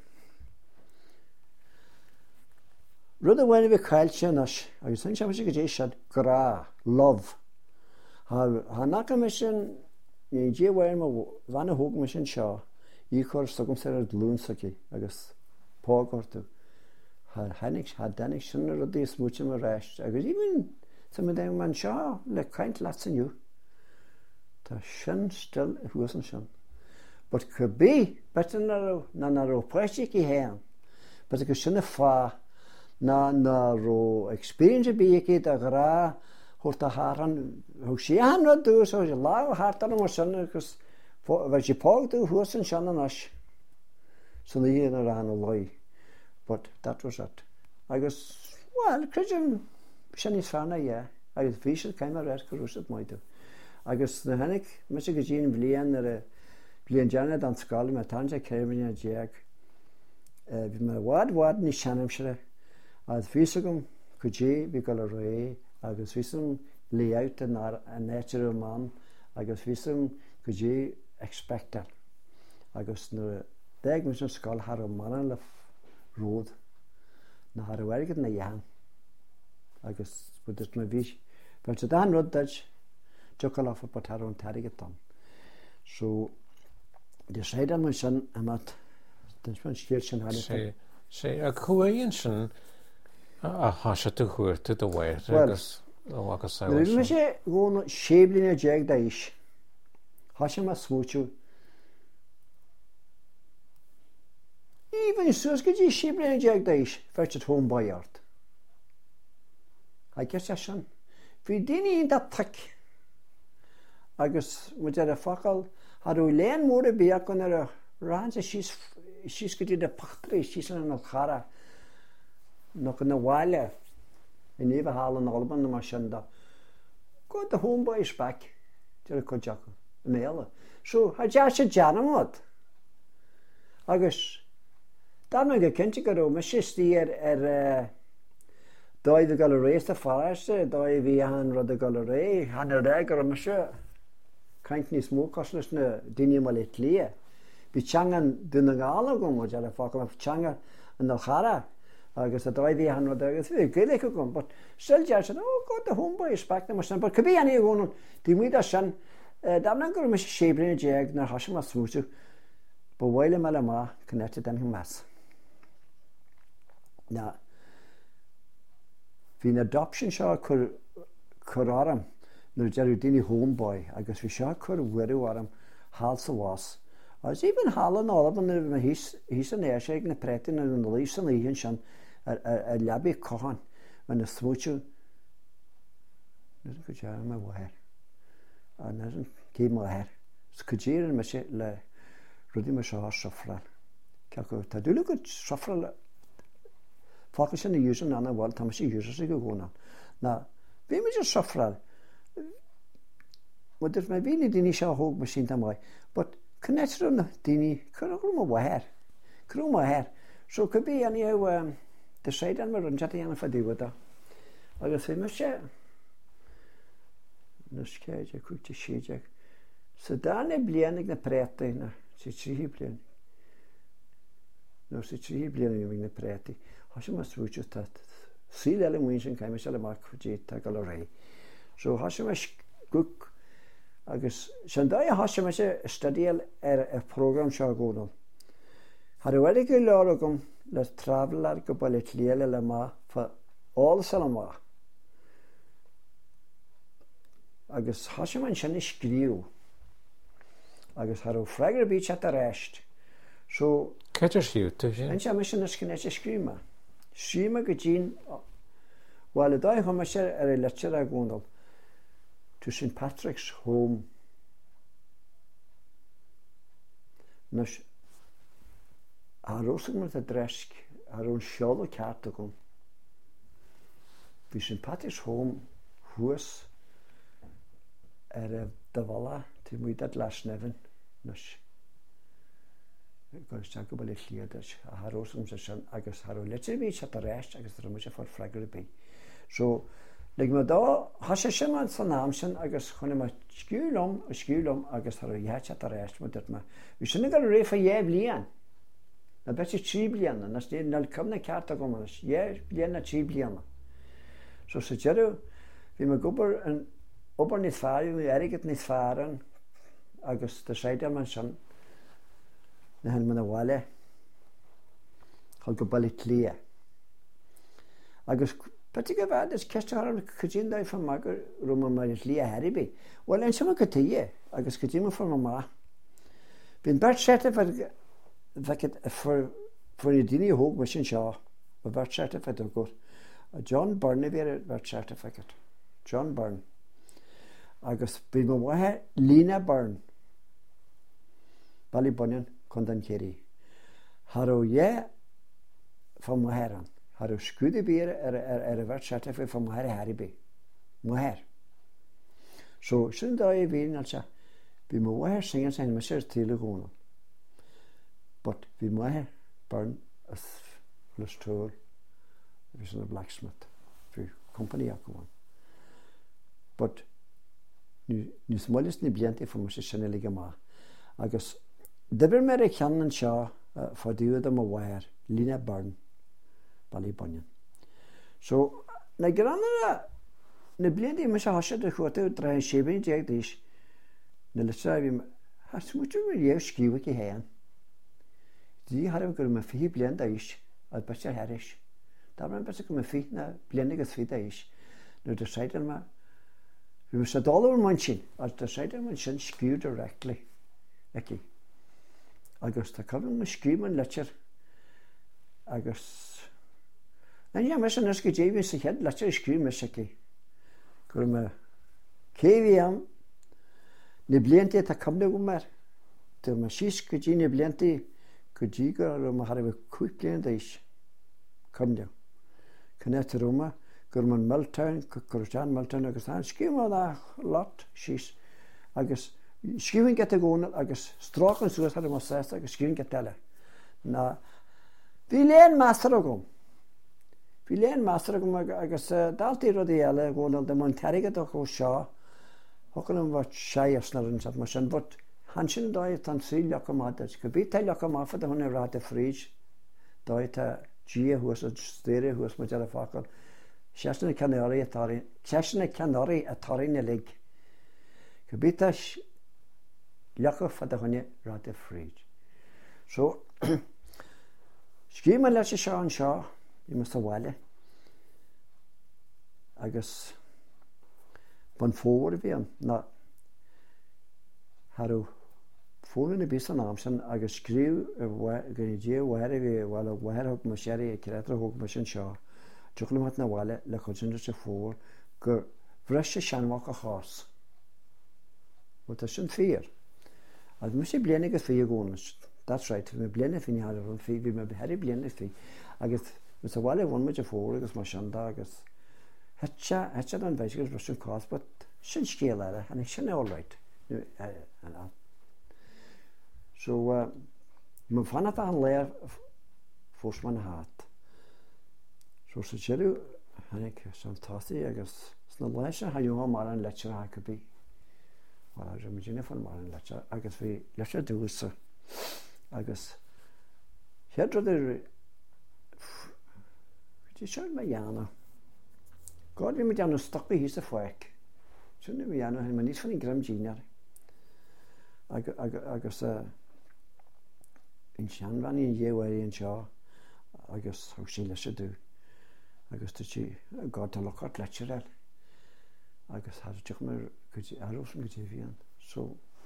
Rud a bháinna bhí caiilte nas, agus san se go dé siad grá, love. Ha nacha me sin, ní dé bhhain má bhana thóg me sin seo, í chuir sogam sa ar dlúnsaí agus págortú. Ha danig sin a rudí smúte mar reist, agus íbn sa me daim man seo le caint lasaniu. Tá sin still a thuasan sin. But could be better na ro pressik I hen. But go sinna fa na ro experience be ik da gra hort a haran ho sé han no do so je la hart an mar sin cos was je pog do husen shan an as. So the year ran a loy. But that was it. I guess well Christian sin is fana yeah. I guess fish came a red cruised my do. I guess the hanik mis go gene blian Blian Janet an scoil me tanja céimhine a déag. Bhí me bhád ní seanimsere. Agus físagum go dé bhí go le ré, agus físam layout a natural man, agus físam go dé expected. Agus na déag mis an scoil har a man le ród. Na har a bhairgad na dhean. Agus budas me bhís. But sa dan rud daj, jocal off a potar an tarigad dan. So, de said an sin amat den skeer sin hal sé a chuaon sin a hasise tú chuirte do bhhair agus agus me sé gona séblin a jeg da is hasise ma smúú even sus go dí séblin a jeg da is feit het home baiart I guess sin fi déine dat tak agus mu a fakal had u leen moeder bij kon er ranse she's get de pachtre she's in al khara nog een wale en even halen alban de machine go the homeboy is back ter ko jak mail so had ja se janamot agus dan me kentje go me stier doi de galerie de farste doi vi han rod de galerie han er me se kaint ní smó coslas na duine mal le lia. Bhí teangan duna gála gom ó deala fáil teanga an na chara agus a dóid han agus bhí gile gom, but still dear said, oh God, the homeboy is back na mar sin, but could be any gona dí muid sin damna gur me séblin déag nar hasise mas smúte ba bhile me le má connected an mas. Na hí adoption seo churáram nur dearú daoine homeboy agus bhí seo chur bhuiú arm hall sa bhás. Agus even hallan álaban na hís an éirseag na pretin na an lís an íhinn sin a leabí cohan me na smúte nu go dear me bhhair a nu an cé mhair. Go déan me sé le rudí me seo sofrail. Ceap go tá dúla go sofrail fácha sin na dúsan anna bhil tá sé dúsa sé go gúna. Na bhí me sé sofrail. But there's maybe any dini seo hóg machine tamai, but connected on the dini curuma waher, curuma hair. So could be any the side and we're on chatting and fadi with that. I just say, Monsieur, no sketch, I could to shade. So dan blianig na prete na, si tri blian. No si tri blianig na prete. Hashe must reach that. See the illumination came a mark for J Tagalore. So hashe must cook. Agus sin dá hasise me se stadial a program seo gónal. Har bhfuil go leir gom le travelar go bail léile le má fa álas le má. Agus hasise man sin scríú. Agus har freigar bí at a reist. So Keidir siú tu sin? An se me sin cinne scríma. Scríma go dín bhil dá chu me se ar letir a gónal. To St. Patrick's home. Nus arosig met a dresk, aron sjálf. By St. Patrick's home huis dyfala, ti mwydad las nefyn, nys. Gwrs ta gwbl eich liad a haros am sy'n agos haro letir fi chat ar rest agos rym eisiau ffordd ffragr y bi. So, lig ma do, hasio sy'n ma'n son am sy'n agos chwn yma sgiwlom agos haro ia chat ar rest ma dyd ma. Fi sy'n gael reif a ie blian. Na beth i 3 blian na, nas di nal cymna cart ag o'ma, nas ie blian na 3 blian na. So, sy'n gyrw, fi ma gwybod yn ober nid ffaar, fi erig nid ffaar agos dy seid am sy'n na hyn ma'n awale chael gwybod i tlia. Agos beth i gyfad ys cestio ar y cydyn da i ffyn mag rwm yma i tlia heri bi. Wel, yn sy'n ma'n cytie, agos cydyn ma'n ffyn yma. Fi'n bert certified for ni dini hwg mysyn sio, y bert certified o'r gwrs. John Byrne fi'r bert certificate. John Byrne. Agos bydd ma'n wahe Lina Byrne. Ballybunion, Condan Kerry. Haro ie ffyn mwaheran. Haro sgwyd i byr y bert certificate ffyn mwaher heri bi. Mwaher. So, sy'n da i fi'n alsa, bydd ma'n wahe sy'n sy'n mysyn tylu gwnnw. But bydd mwaher Byrne ys llystwyr. Fi sy'n y blacksmith. Fi company ac o'n. But ni smolys ni bliant i ffyn mysyn sy'n elig yma. Agos dyfyr mer eich an yn sio ffodiwyd am y wair Lina Byrne Ballybunion. So, na gran yna ni bliant i mysyn hosiad y chwata yw draen siebyn diag dys na lytra fi has mwtio mi yw sgiwig i hen. Di haraf gyda ma ffi bliant a is a bysio herish. Daarom ben ik me fiet na blendige fiet is. Nu de zijde maar. We moesten dollar manchen. Als de zijde manchen skew directly. Ekki. Agus ta kan me skew man lecture. Agus. En ja, mensen als ik even zich het lecture skew me seki. Kur me KVM. Ne blente ta kan de maar. De machis kuji ne blente kuji go ma harve quick blente is. Kom de. Cynnet Roma, gwrmwn Meltown, Cwrjan Meltown, agos dan, sgiw ma da lot, sys, agos, sgiw'n geta gwn, agos, stroch yn sŵs ar y moses, agos sgiw'n geta le. Na, fi len master o gwm. Fi len master o gwm, agos, dal di roedd i ele, gwn, dy mwyn terig ydych o sio, hwcyn yn fod siai osnar yn sat, mae sy'n fod hansyn yn doi tan sy'n loc o madad. Gybyd ta loc o maffad a hwn yn rhaid y ffrij, doi ta Gia hwys o styrir hwys mae jar y ffacol. Siasyn y canori a torri. Siasyn y canori a torri yn y lig. Cybita liachwch fad a hwnna rhaid y ffrij. So, sgi ma'n leis y sio yn sio, i mys o wale. Agos, bon ffwr fi yn, na, harw, ffwr yn y bus yn amsyn, agos sgriw gyn i di wair i fi, wel o wair hwg mae siari, cyredra hwg mae sy'n sio. Diolch yn ymwneud na wale, le chodyn dros y ffwr, gyr frys y sianwach o chos. Wyd ys yn ffyr. A ddim eisiau blenig y ffyr gwnnws. That's right, fi blenig y ffyr ni har o'n ffyr, fi mae heri blenig y ffyr. Agos, wyd y wale fwn mae y ffwr, agos mae sianda, agos. Hetcha dan feis, agos brys yn cos, but sy'n sgil ar e, and it's all right. So, mae'n fan at a'n leir ffwrs ma'n hat. So, sy'n siarw, hannig, sy'n tasti, agos, sy'n leis a haiw mar yn lecture ha cybi. Wel, agos, mae'n gynnu ffyn mar yn lecture, agos fi lecture dwys, agos, hiedrodd yr, fi di siarad mae iana. God, fi mynd iano stopi hys y ffwec. Siarad mae iano, mae'n nid ffyn i'n gram ginar. Agos, yn sian fan i'n ie wedi yn sio, agos hwg sy'n lesio dwi. Agos dy ti, god ta locot lecture el. Agos harwch mae'r arwys yn gyda fi an. So,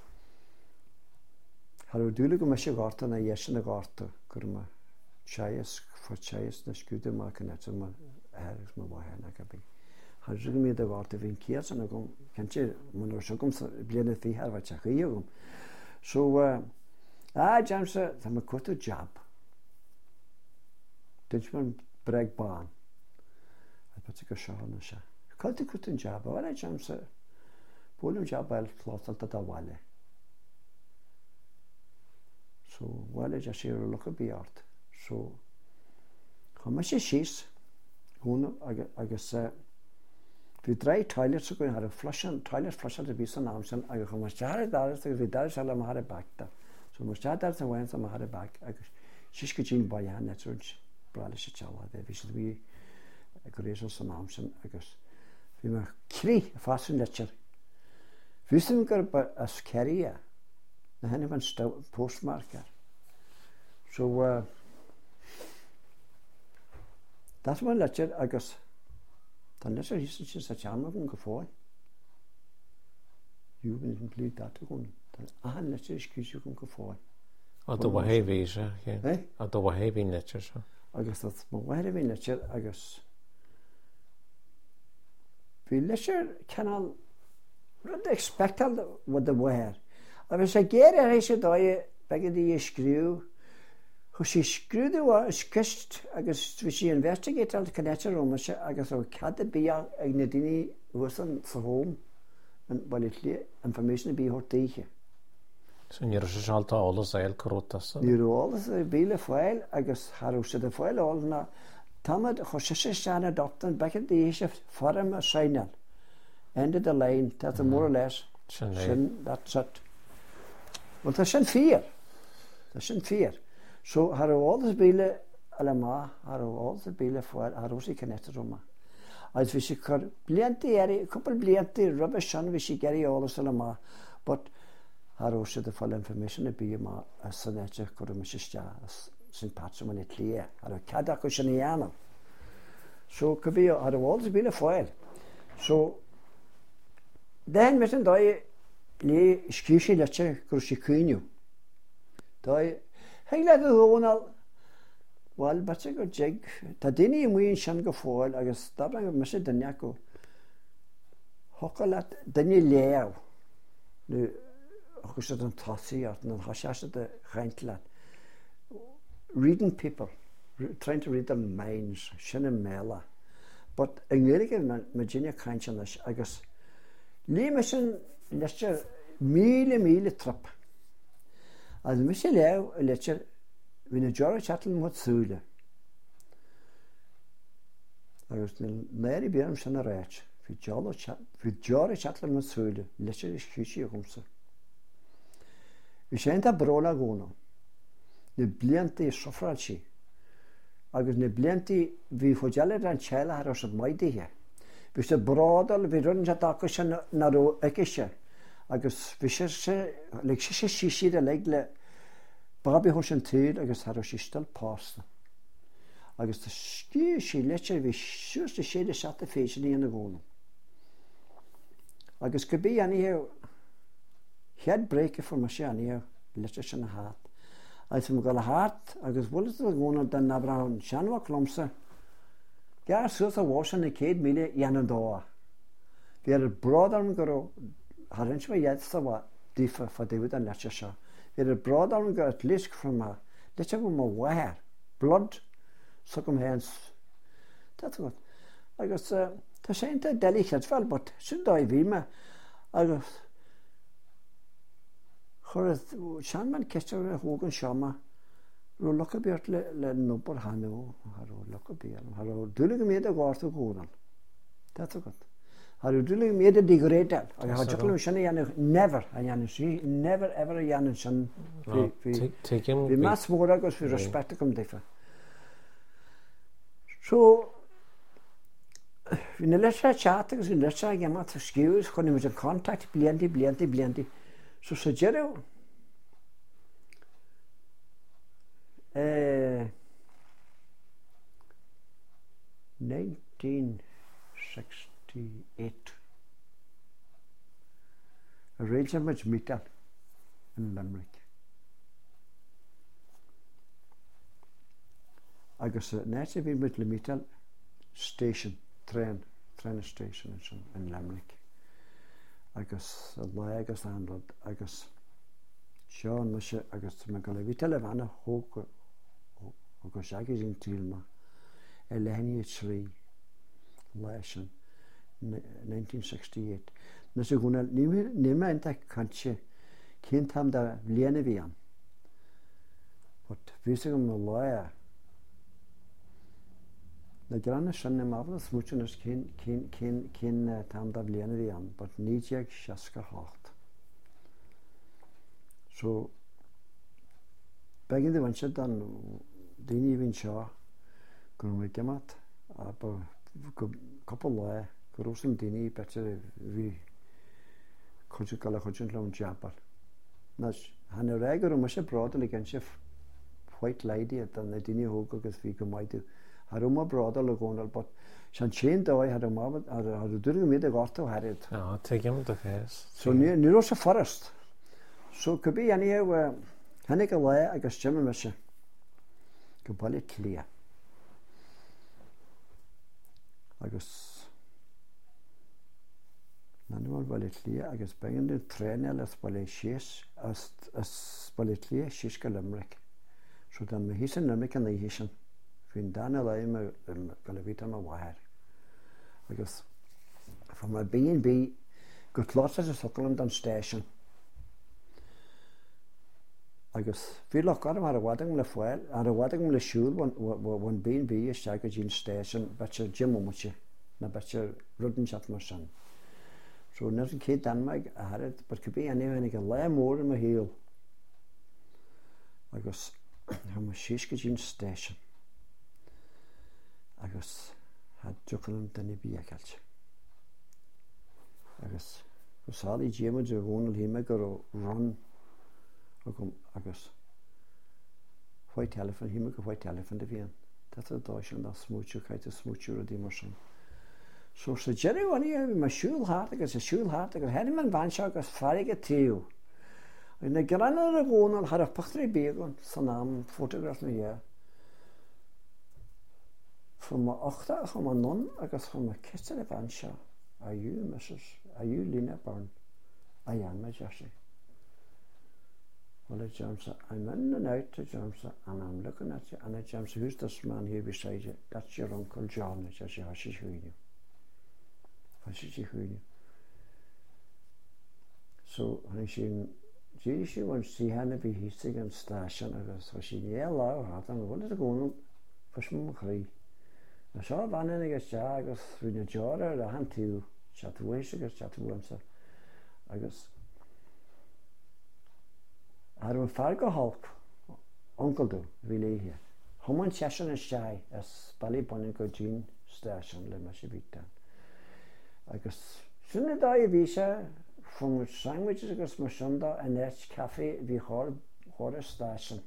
harw dwylig yma eisiau gorta na iesyn y gorta. Gwr yma chaias, ffod chaias na sgwyd yma cynnetio yma eris yma wahen ac abi. Harwch yma dy gorta fi'n cias yn agwm. Cynti, mae'n rhaid agwm blian y thi harfa chach i agwm. So, James, ddim yn cwt o jab. Dydych mae'n breg ban. A beth yw'n siarad yn siarad. Coedd y cwt yn jab. Wel, James, búlum job bail chlótalta dá bhile. So bhile de sé lucha bíart. So chuma sé síos húna agus bhí drei toilets go har a toilet flush a bí san námsan agus chuma stead agus bhí dar se am har bagta. So mu stead ar san bhain am har bag agus sis go tín bailhan netúint brala sé teá bhí sé bhí go rééis san námsan agus bhí mar crí a fásin letir. Bhístim gur a sceria na henna van postmarker. So that's my letir agus tá letir hí sa teanmh go fáil. Dú bin complete dat gún. Tá letir iscúisiú go fáil. A do bhhéhí se a do bhhéhí letir se. Agus tá bhhéhí letir agus bhí letir canal rud expectal what the bhhéir. A bhí sé géir éis sé dói begad í scríú chu sí scrúdú scist agus bhí sí investigatal connector róise agus ó cad bí ag na daoine usan sa hóm an bailí information bí hortaíe. So níor sé seálta álas éil chorótas. Nírálas a bíle fáil agus Harú sé a fáil ána tamad chu sé seanna doctan begad í sé form a seinal. End of the line, that's more or less. That's it. Well, that's sin fear. That's sin fear. So, har all this bile alama, har all the bile for Harusi connected Roma. As we see plenty, a couple plenty rubbish on we see Gary all this alama, but Harusi the full information be ma a senator Kurumisha, St. Patrick in clear, or a Kadakushaniana. So, could be har all this bile foil. So, then met an dói lé scríisi leite gur sí cuiniú. Dói heag le dhónal bhil bate go jig tá daine muoin sin go fáil agus dabla go mis duine go hoca le duine léamh nu agus an tasaí an thoise de chaint le. Reading people, trying to read their minds, sinna méla. But in America, Virginia chaint leis agus lí me sin leir míle trap. As me sé leabh a leir hí na deora chatlan mu súile. Agus na néirí bíarm sin a réit, hí deora chatlan mu súile, leir is chúisí a gomsa. Hí sé a bróla góna, na bliantaí sofráil sí, agus na bliantaí hí fódealir an teile ar os maidíthe. Bhí sé brádal bhí runn dacha sin na ró aice agus bhí sé síad a le babí ho an túil agus th sí stal pásta. Agus tá scí sí leite bhí siústa séidir seata féisian íana bhna. Agus go bí aníhe head breaker for mar sé aníhe leite sin na hát. Agus go le hát agus bhla a gúna den nabrán seanha clomsa. Gar suas a bhásan na 100 míle dhéanana dóa. Bhí ar brádarm go harinse bh dhéad sa bhá dífa fa David an leite seo. Bhí ar brádarm go at lísc from a leite go má bhair. Blood sa gom héans. That's good. Agus tá sénta delichat fel, but sin dói bhí me agus chur sean man ceiste a hógan seama ru locha beart le nobor hanú harú locha beam harú dúla go méad a gáirta gónan. That's good. Harú dúla go méad a digrétal a hadjaclú sinna dhéanana never a dhéanana sí never ever a dhéanana sin bhí más mór agus bhí respecta gom difa. So hí na leis chat agus hí leis a gama a sciús chun mu an contact blianti. So sa deirew 1968 a réilte muid mítal in Limerick. Agus néite bhí muid le mítal station, train station in Limerick. Agus le agus anrad agus seán me se agus me go le vítal le bhana hóga agus agus in tílma lehaní trí leis 1968. na sa guna nima enta kanche kin tam da liane vian but visum no lawyer na granna shanne marvelous muchnas kin tam da liane vian but nijak shaska hart so begin the venture dan dini vin sha kun we kemat aber couple lawyer kurusum dini better vi kala khojun lom japal nas han reger um se broadly kan chef white lady at the dini hogo gas vi komaitu haruma broadly gonal but shan chain doi had a dur med gato harit take him the face so near a forest so could be any hanik a way I guess jim mesha go bullet clear I guess Manuel Baletlia, I guess banging the trainer as Baletius as Baletlia, Shishka Limerick. So then he's in Limerick and the Hishan. Fin Daniel, I'm a Galavita, my wire. I guess from a B&B, got lots of Sutherland and station. I guess feel like I'm at a wedding with well, at a wedding with a shoe when B&B is Shagajin station, but your Jim Muchi, na but your Rudden Chat my son. So nothing kid Denmark I had it, but could be anywhere I can lay more in my heel. I guess I'm a Shishkajin station. I guess had Jukulan Denibi Akalch. I guess was all the Jim would run him run. I guess white elephant, him a white elephant again. That's a Deutsch and that's smoocher, kind of smoocher of the immersion. So Jerry one year my shoe heart, I guess a shoe heart, I got Henneman Vanshaw as farige teo. And the granada gonal had a pachtre begon, sanam photograph me here. From my ochta from a nun, I guess from a kitchen of Vanshaw. Are you Mrs. Are you Lena Byrne? I am my Jessie. Well, James, I'm in and out to James, and I'm looking at you, and James, who's this man here beside you? That's your Uncle John, I says, she's who you. So when she wants to see Hannah be histing and stashing, I guess, so she yelled out, and what is it going on? Push me cry. I saw a van in against I guess, through the jar or the hand to chat away, she gets chat to himself. I guess. I don't fargo hulk, Uncle do, really here. How much session is shy as Bally Bonnico Jean station, let me see beat down. I guess, soon as I visa from sandwiches, I guess, my Sunday and that's cafe, we horror station.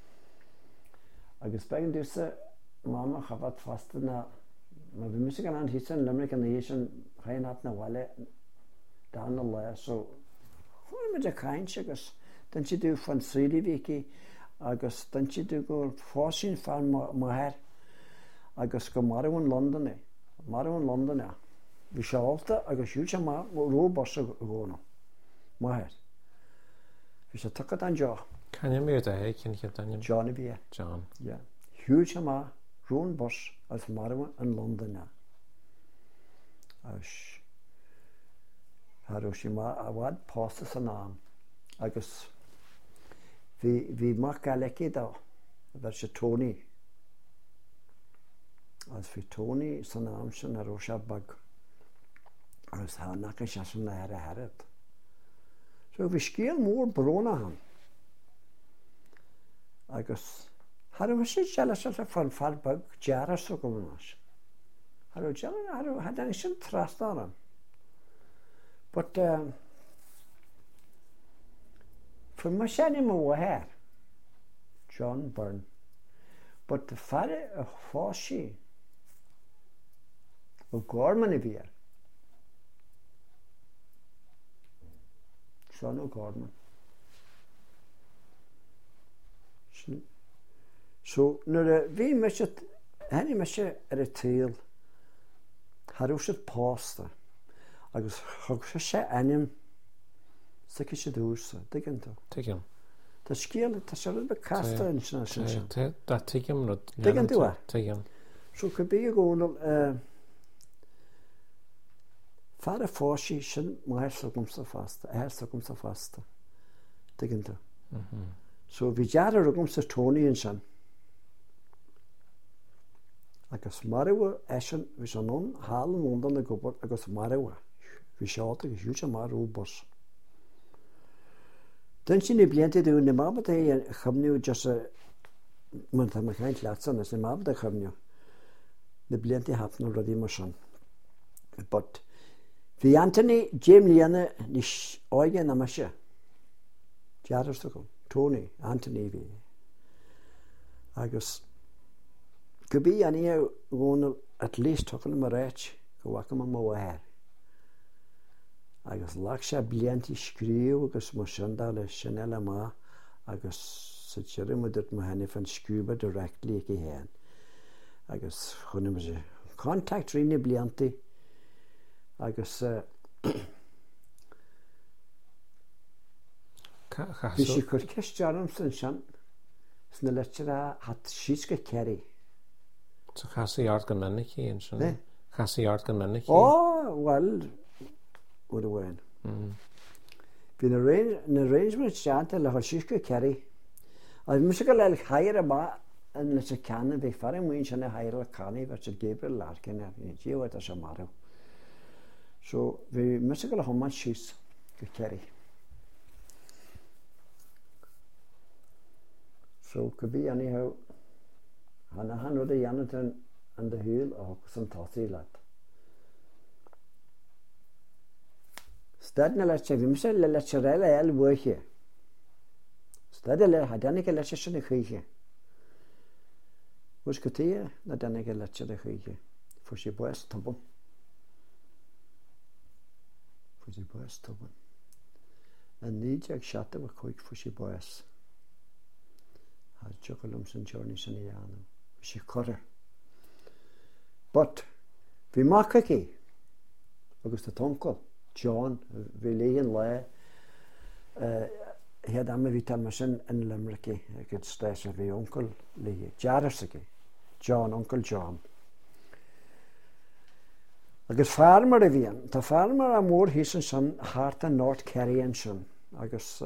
I guess, back in this, Mama have at fast now. My music and he's in Limerick and the Asian, Rain at Nawale down the layer, so, who am I kind, she goes. Then she do from Sri Viki, I guess, then she do go forcing fan my hair. I guess go Marrow in London, we shall alter, I guess huge amount of robots go no. My head. We shall tuck it on jaw. Can you meet a can you get on Johnny B. John? Yeah. Huge amount, round bus as Marrow in London now. Hiroshima, I want passes an arm. I guess. Vi makar lekker da, verse Tony. As vi Tony sånn amsen er også bag. As han nakken som det her herret. Så vi skjer mor brona han. I guess. Har du ikke jealous of for fall bag jara så kommer han. Har du jealous? Har han ikke trust on him. But for my animal here, John Byrne, but the father of Foshi, of Gorman beer, Son O'Gorman. So, now we must any measure at a tail, Harushat pasta. I was Hogsha anim. Sikke ikke dåse, det kan du. Take him. Det sker litt, det ser ut på kastet en sånn. Det take him. Det kan du. Take him. Så kan vi gå Fara fósi sin mar sogumsa fasta, sogumsa fasta. Diginta. So vi jara rugumsa Tony in san. Agus marwa esan vi sanon halen mundan de gobor agus marwa. Vi shata agus juja maru bos. Dan sin ni bliante de ne mabata e khamnu just man ta makain latsan as ne mabata khamnu. Ne bliante hafnu rodi mosan. But vi Anthony Jameliana nish oige namasha. Jarostoko Tony Anthony vi. Agus could be any going at least talking my rich go wakama mo hair. Agus laksha blianti skriw agus moshanda le Chanel ma agus sitjere modert ma hane van scuba directly ke hen. Agus khunum je contact rini blianti agus Bishi kurkesh jarum shan sna lectura hat shiska carry. So chassi art gan minnig in son. Chassi art gan minnig. Oh, well, would win. Been an arrangement chant la shiska carry. I musical like higher ba and let's a cannon be faring win shan a higher canny but Gabriel Larkin in Geo at Shamaro. So the musical how much she's carry. So could be anyhow han a han the Jonathan and the hill or some tossy lad. Stadna la chevimse la cherela el woche. Stadele hadanika la cheshne khige. Was kotie na danika la chede khige. For she boys tobon. For she boys tobon. And need jak shatte wa quick for she boys. Had chocolums and journeys in Iano. She cutter. But vi makaki August the uncle John vi lein la had am vital machine in Limerick get station vi uncle le Jarosaki John uncle John August farmer vian the farmer amor his son Hart and North Carrion son August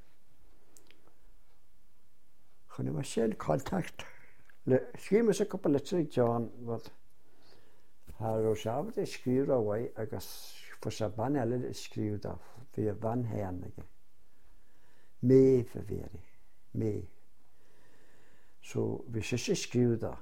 Khani machine contact le scheme is a couple of John what Har shabbat skriver away agus for saban alle skriver da for van hernige me forveri me so vi skriver da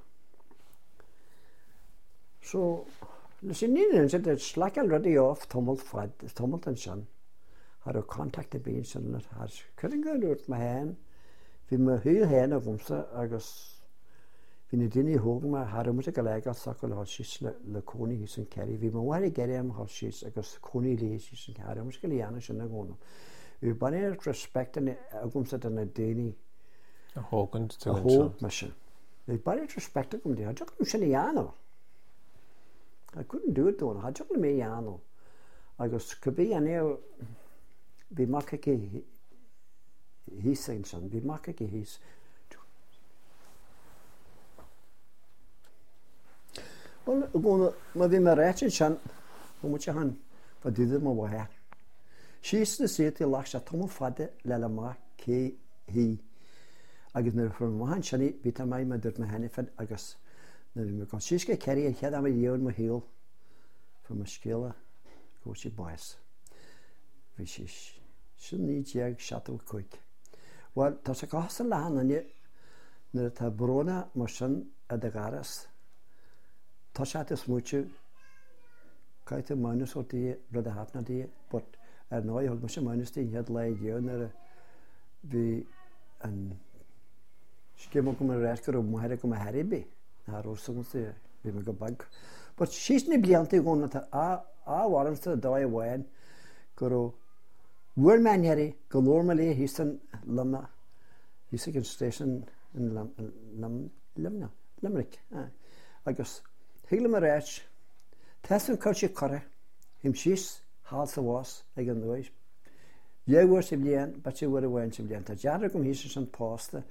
so listen said that slack already off tumult and son har contacted being son that has couldn't go out my hand vi me hyr hen of umsa agus Vin dini hogma har music lega sakol hashis le koni hisen carry vi mo wari gerem hashis agus koni le hisen har music liana shna gono vi bane respect and agum sat na deni a hogan to hog mission vi bane respect agum de hajuk shniano I couldn't do it though hajuk me yano agus could be aneo vi makake hisen son vi makake his Well, going to be my wretched son, how much a hand for did my way. She's the city lacks a tom of father, Lelama, K. He. I get never from one shiny, bit of my mother, my hannifed, I guess. Because she's going to carry a head on my ear on my heel from a scala, go she boys. Which is, she needs jag shut up quick. Well, there's a cost of land on it, that a brona, my son, at the garras. Tashat is mucho kaite minus or the brother hapna die but no hold much minus the had lay year vi an skemo come rasker og mohare come haribi har også se vi mega bag but she's ne bliante gona ta a warms to die wen goro word man here go normally he's in lama he's in station in lamna limerick I guess Higle my rich. Tessin coachy corre. Him she's half the was again noise. You were Siblian, but you were away in Siblian. The Jargum he's some pasta.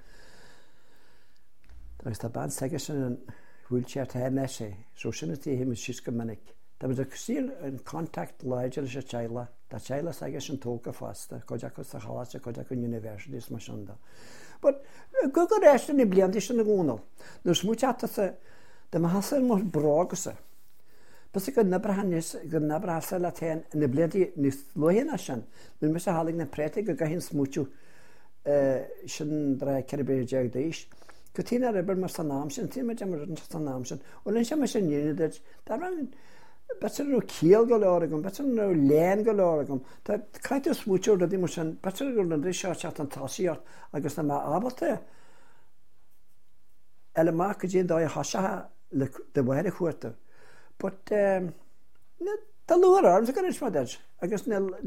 There's the band section and wheelchair to have messy. So shouldn't him is she's manic. Tá a síl an contact leidir sé teile, Tá teile aige an tóca fasta, chuideach sa chaáte chuideach an universities mar senda. But go réiste na blianta sin na gúnal, nus muteata de hasal mar brágasa. Bas go nabrahasa le tain na blianta níos lohéna sin, nu me háling na préte go hinn smúteú sin dra cerbé deag déis. Go tí ribar mar san náam sin, tí mar san náam sin, ó linn sem me sin níidir, betar nó cíal go leiragum, betar nó léan go leiragum. Tá caiite smúteú a dí mar sin, betar go an ríseo teat an tasíart agus na má ábalta eile má go dtíon dá hasathe de bhaire chuirta. But tá luar arms go is mar agus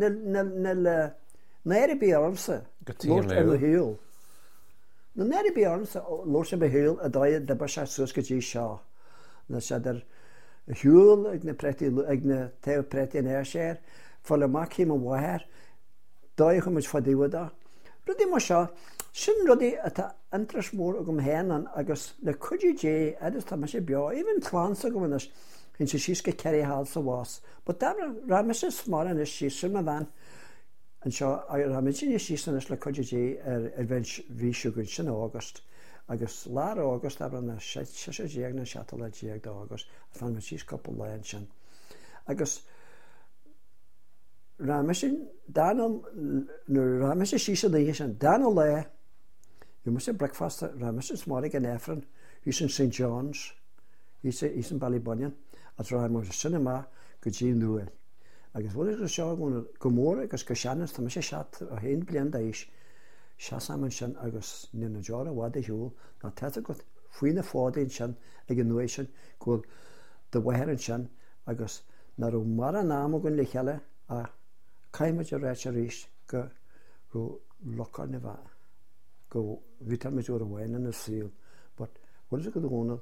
néir bí armsa go hiúil. Na néir bí armsa lór sem behéil a dáid de bar se sus go dtí seo. Na sé hiúil ag na teh preti an air séir, fáil má cím an bhair, dáid chum fadíhada. Rudí mar seo, sin rudí atá antras mór a gom héanan agus le chuidí dé agus tá sé beo, even tláánsa go manas hinn sé síos go ceirí hall sa bhás. But ra me sé smar an is síos sin a bhain an seo ra me sin síos an is le chuidí dé ar bhí siúgann sin August. Agus lá August ab na 6 na 7 August a fan me síos couple lein sin. Agus ra me sin ra me sé síos a dhé sin dána le you must have breakfast ra me sin smárig an Efran, hís in St. John's, hís in Ballybunion, a ra mar cinema go dtí nuail. Agus bhfuil go seo go mór agus go seanas tá me sé seat a héon blian éis se saman sin agus na deara bhd a hiúil ná te go faoine fádaín sin ag an nuéis sin go de bhair sin agus na ru mar an náam gon le cheile a caiimiid a réit a ríist go lochar na bheit go vitamidú a bhhain na síl, but bhfuil go dúnal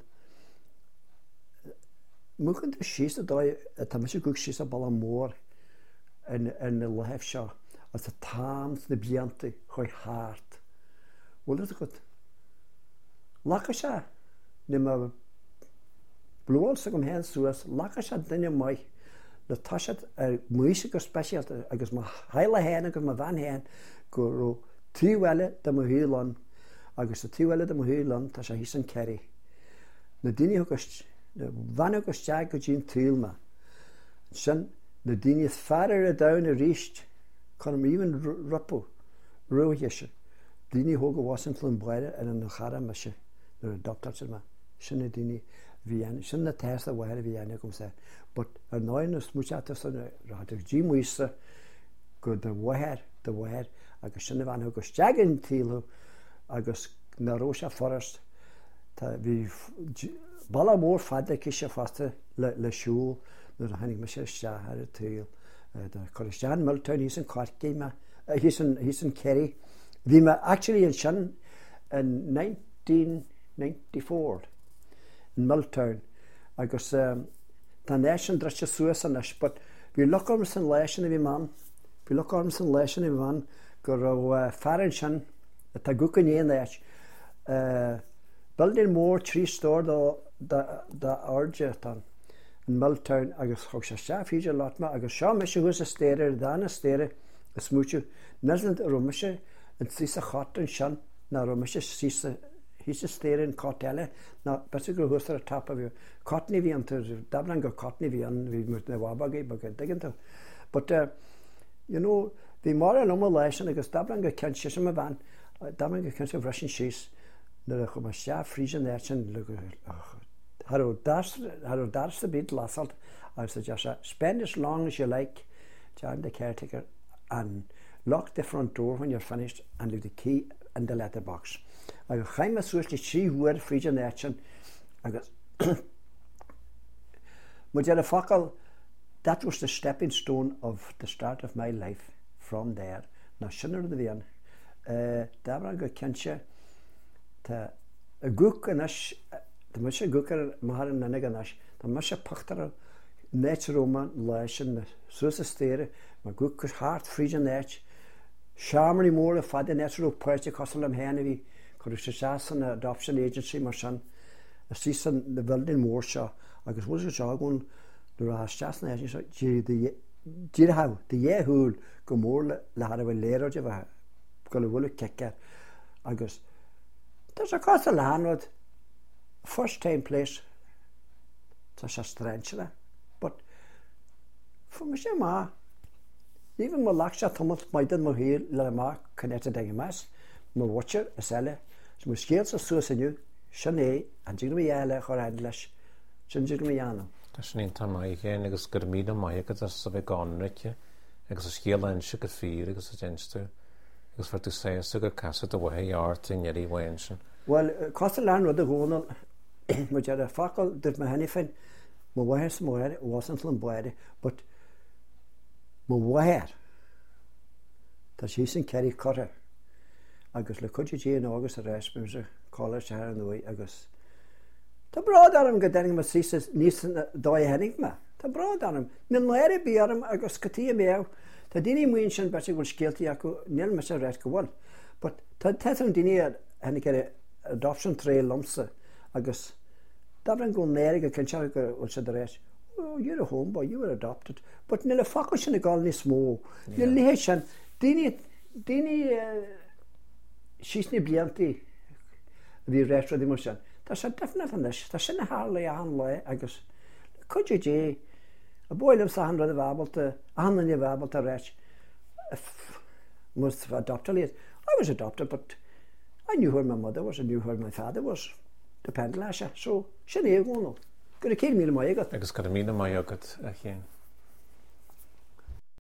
mugan síos a dá tá sé go síos a ball mór in na lehef seo as a táms na blianta chuir háart. Bhfuil go lacha se na blúil sa gom hen suas, lacha se duine mai le taiisiad ar muise go speisialta agus má heile héin agus má bhain héin go tíhile de mo hílan agus a tíhile de mo hílan tá sé hí an ceirí. Na daine bhaine agus teag go dtíon tríalma. Sin na daine fearir a dain a ríist chun íhan rupu ruúhéise. Daine thóga Washington buire ar an chara me se nar a doctor me sin na daine bhíana sin na test a bhhair bhíana gom sé. But ar 9 na smúteata san ráidir dí muoise go de bhhair agus sinna bhain agus teagan tíú agus na Róise Forest tá bhí balla mór fada sé fasta le siúil nuair a hanig me sé stear a tíl. Choristeán Miltown hís an cartí me hís an Kerry. Bhí me actually an sin in 1994 in Miltown agus tá néis an dreiste suas an is, but bhí lochorm san leisin a bhí man. Bhí lochorm san leisin a bhí man go ra fearan sin tá gucan éon éis. Building mór 3 stór da ardje tan in Miltown agus chog sé fiidir látma agus seo me se hús a stéire dána stéire a smúteú nesland a romeise an sísa chat an sin na romeise sísa hís a stéire an cátile na bes go hús a tap a bhí cotní bhí an dablan go cotní bhí an bhí mu na wabagaí bag diganta. But you know, bhí mar an omma leisin agus dablan go cean si sem a bhain dablan go cean se bhreisin síos na chu mar se frísan éirsin le Har darsta bit lasalt as a just spend as long as you like, John the caretaker, and lock the front door when you're finished and leave the key in the letterbox. I go chaim a suasli trí huair fríjan éirsin agus Mujalla fakal, that was the stepping stone of the start of my life from there. Na sinnar the bhíon dabra go kense ta a gúk an is Tá mu sé gúcar mar an nanig an is, Tá mu sé pachtar néitróman leisin na suas a stéire mar gúcar háart fríjan éit, seaamarí mór a fada néitró puirte costal am héana bhí chu sé san Adoption Agency mar sin a sí san na bhildin mór seo agus bhfuil se seágún Nuair a steas na seo dír ha de dhéúil go mór le har bhfuil léireide bheit go le bhfuil ceice agus tá sé cá a lehanúd first time place tá sé straintse but fu me sé má even má lach se tomat maidan mo hí le má connected ag meas mo watcher a selle so mo scéal sa suasaniu sin é an dig mé eile chu ein leis sin dig mé anam. Tá sin on tam chéin agus gur míad mai go sa bheith gáinrice agus a scéalain se go fí agus a déinstú agus fu tú sé gur casa do bhthe art in irí bhain sin. Well costa lean rud a ghónal mu a facail dúirt me henna fin mo bhair sa móir wasant an buide, but mo bhair tá sí sin ceirí corre agus le chuide dé agus a réis mu se choir se an nuí agus tá brad arm go déing mar sí níos dóid hennig me. Tá brad arm na léir bí arm agus gotí méh tá daine muon sin be bhfuil scéaltaí acu níl me se réit go bhil, but tá an daine hennig adoption trail lomsa agus dabran go néir go cinse go se de réis. Oh, you're a homeboy, you were adopted. But níl a facail sin na gáil ní smó. Níl léhéid sin daine sísní bliantaí a bhí réistra dí mar sin. Tá sé defnat an leis, tá sin na hála an le agus chuide dé a bóilm sa hanrad a bhabalta anna bhabalta réis was adopted. I was adopted, but I knew who my mother was, I knew who my father was. Dependent leis so sin é gúnal. Gur a céir míle mai agad. Agus gur a míle mai agad a chéin.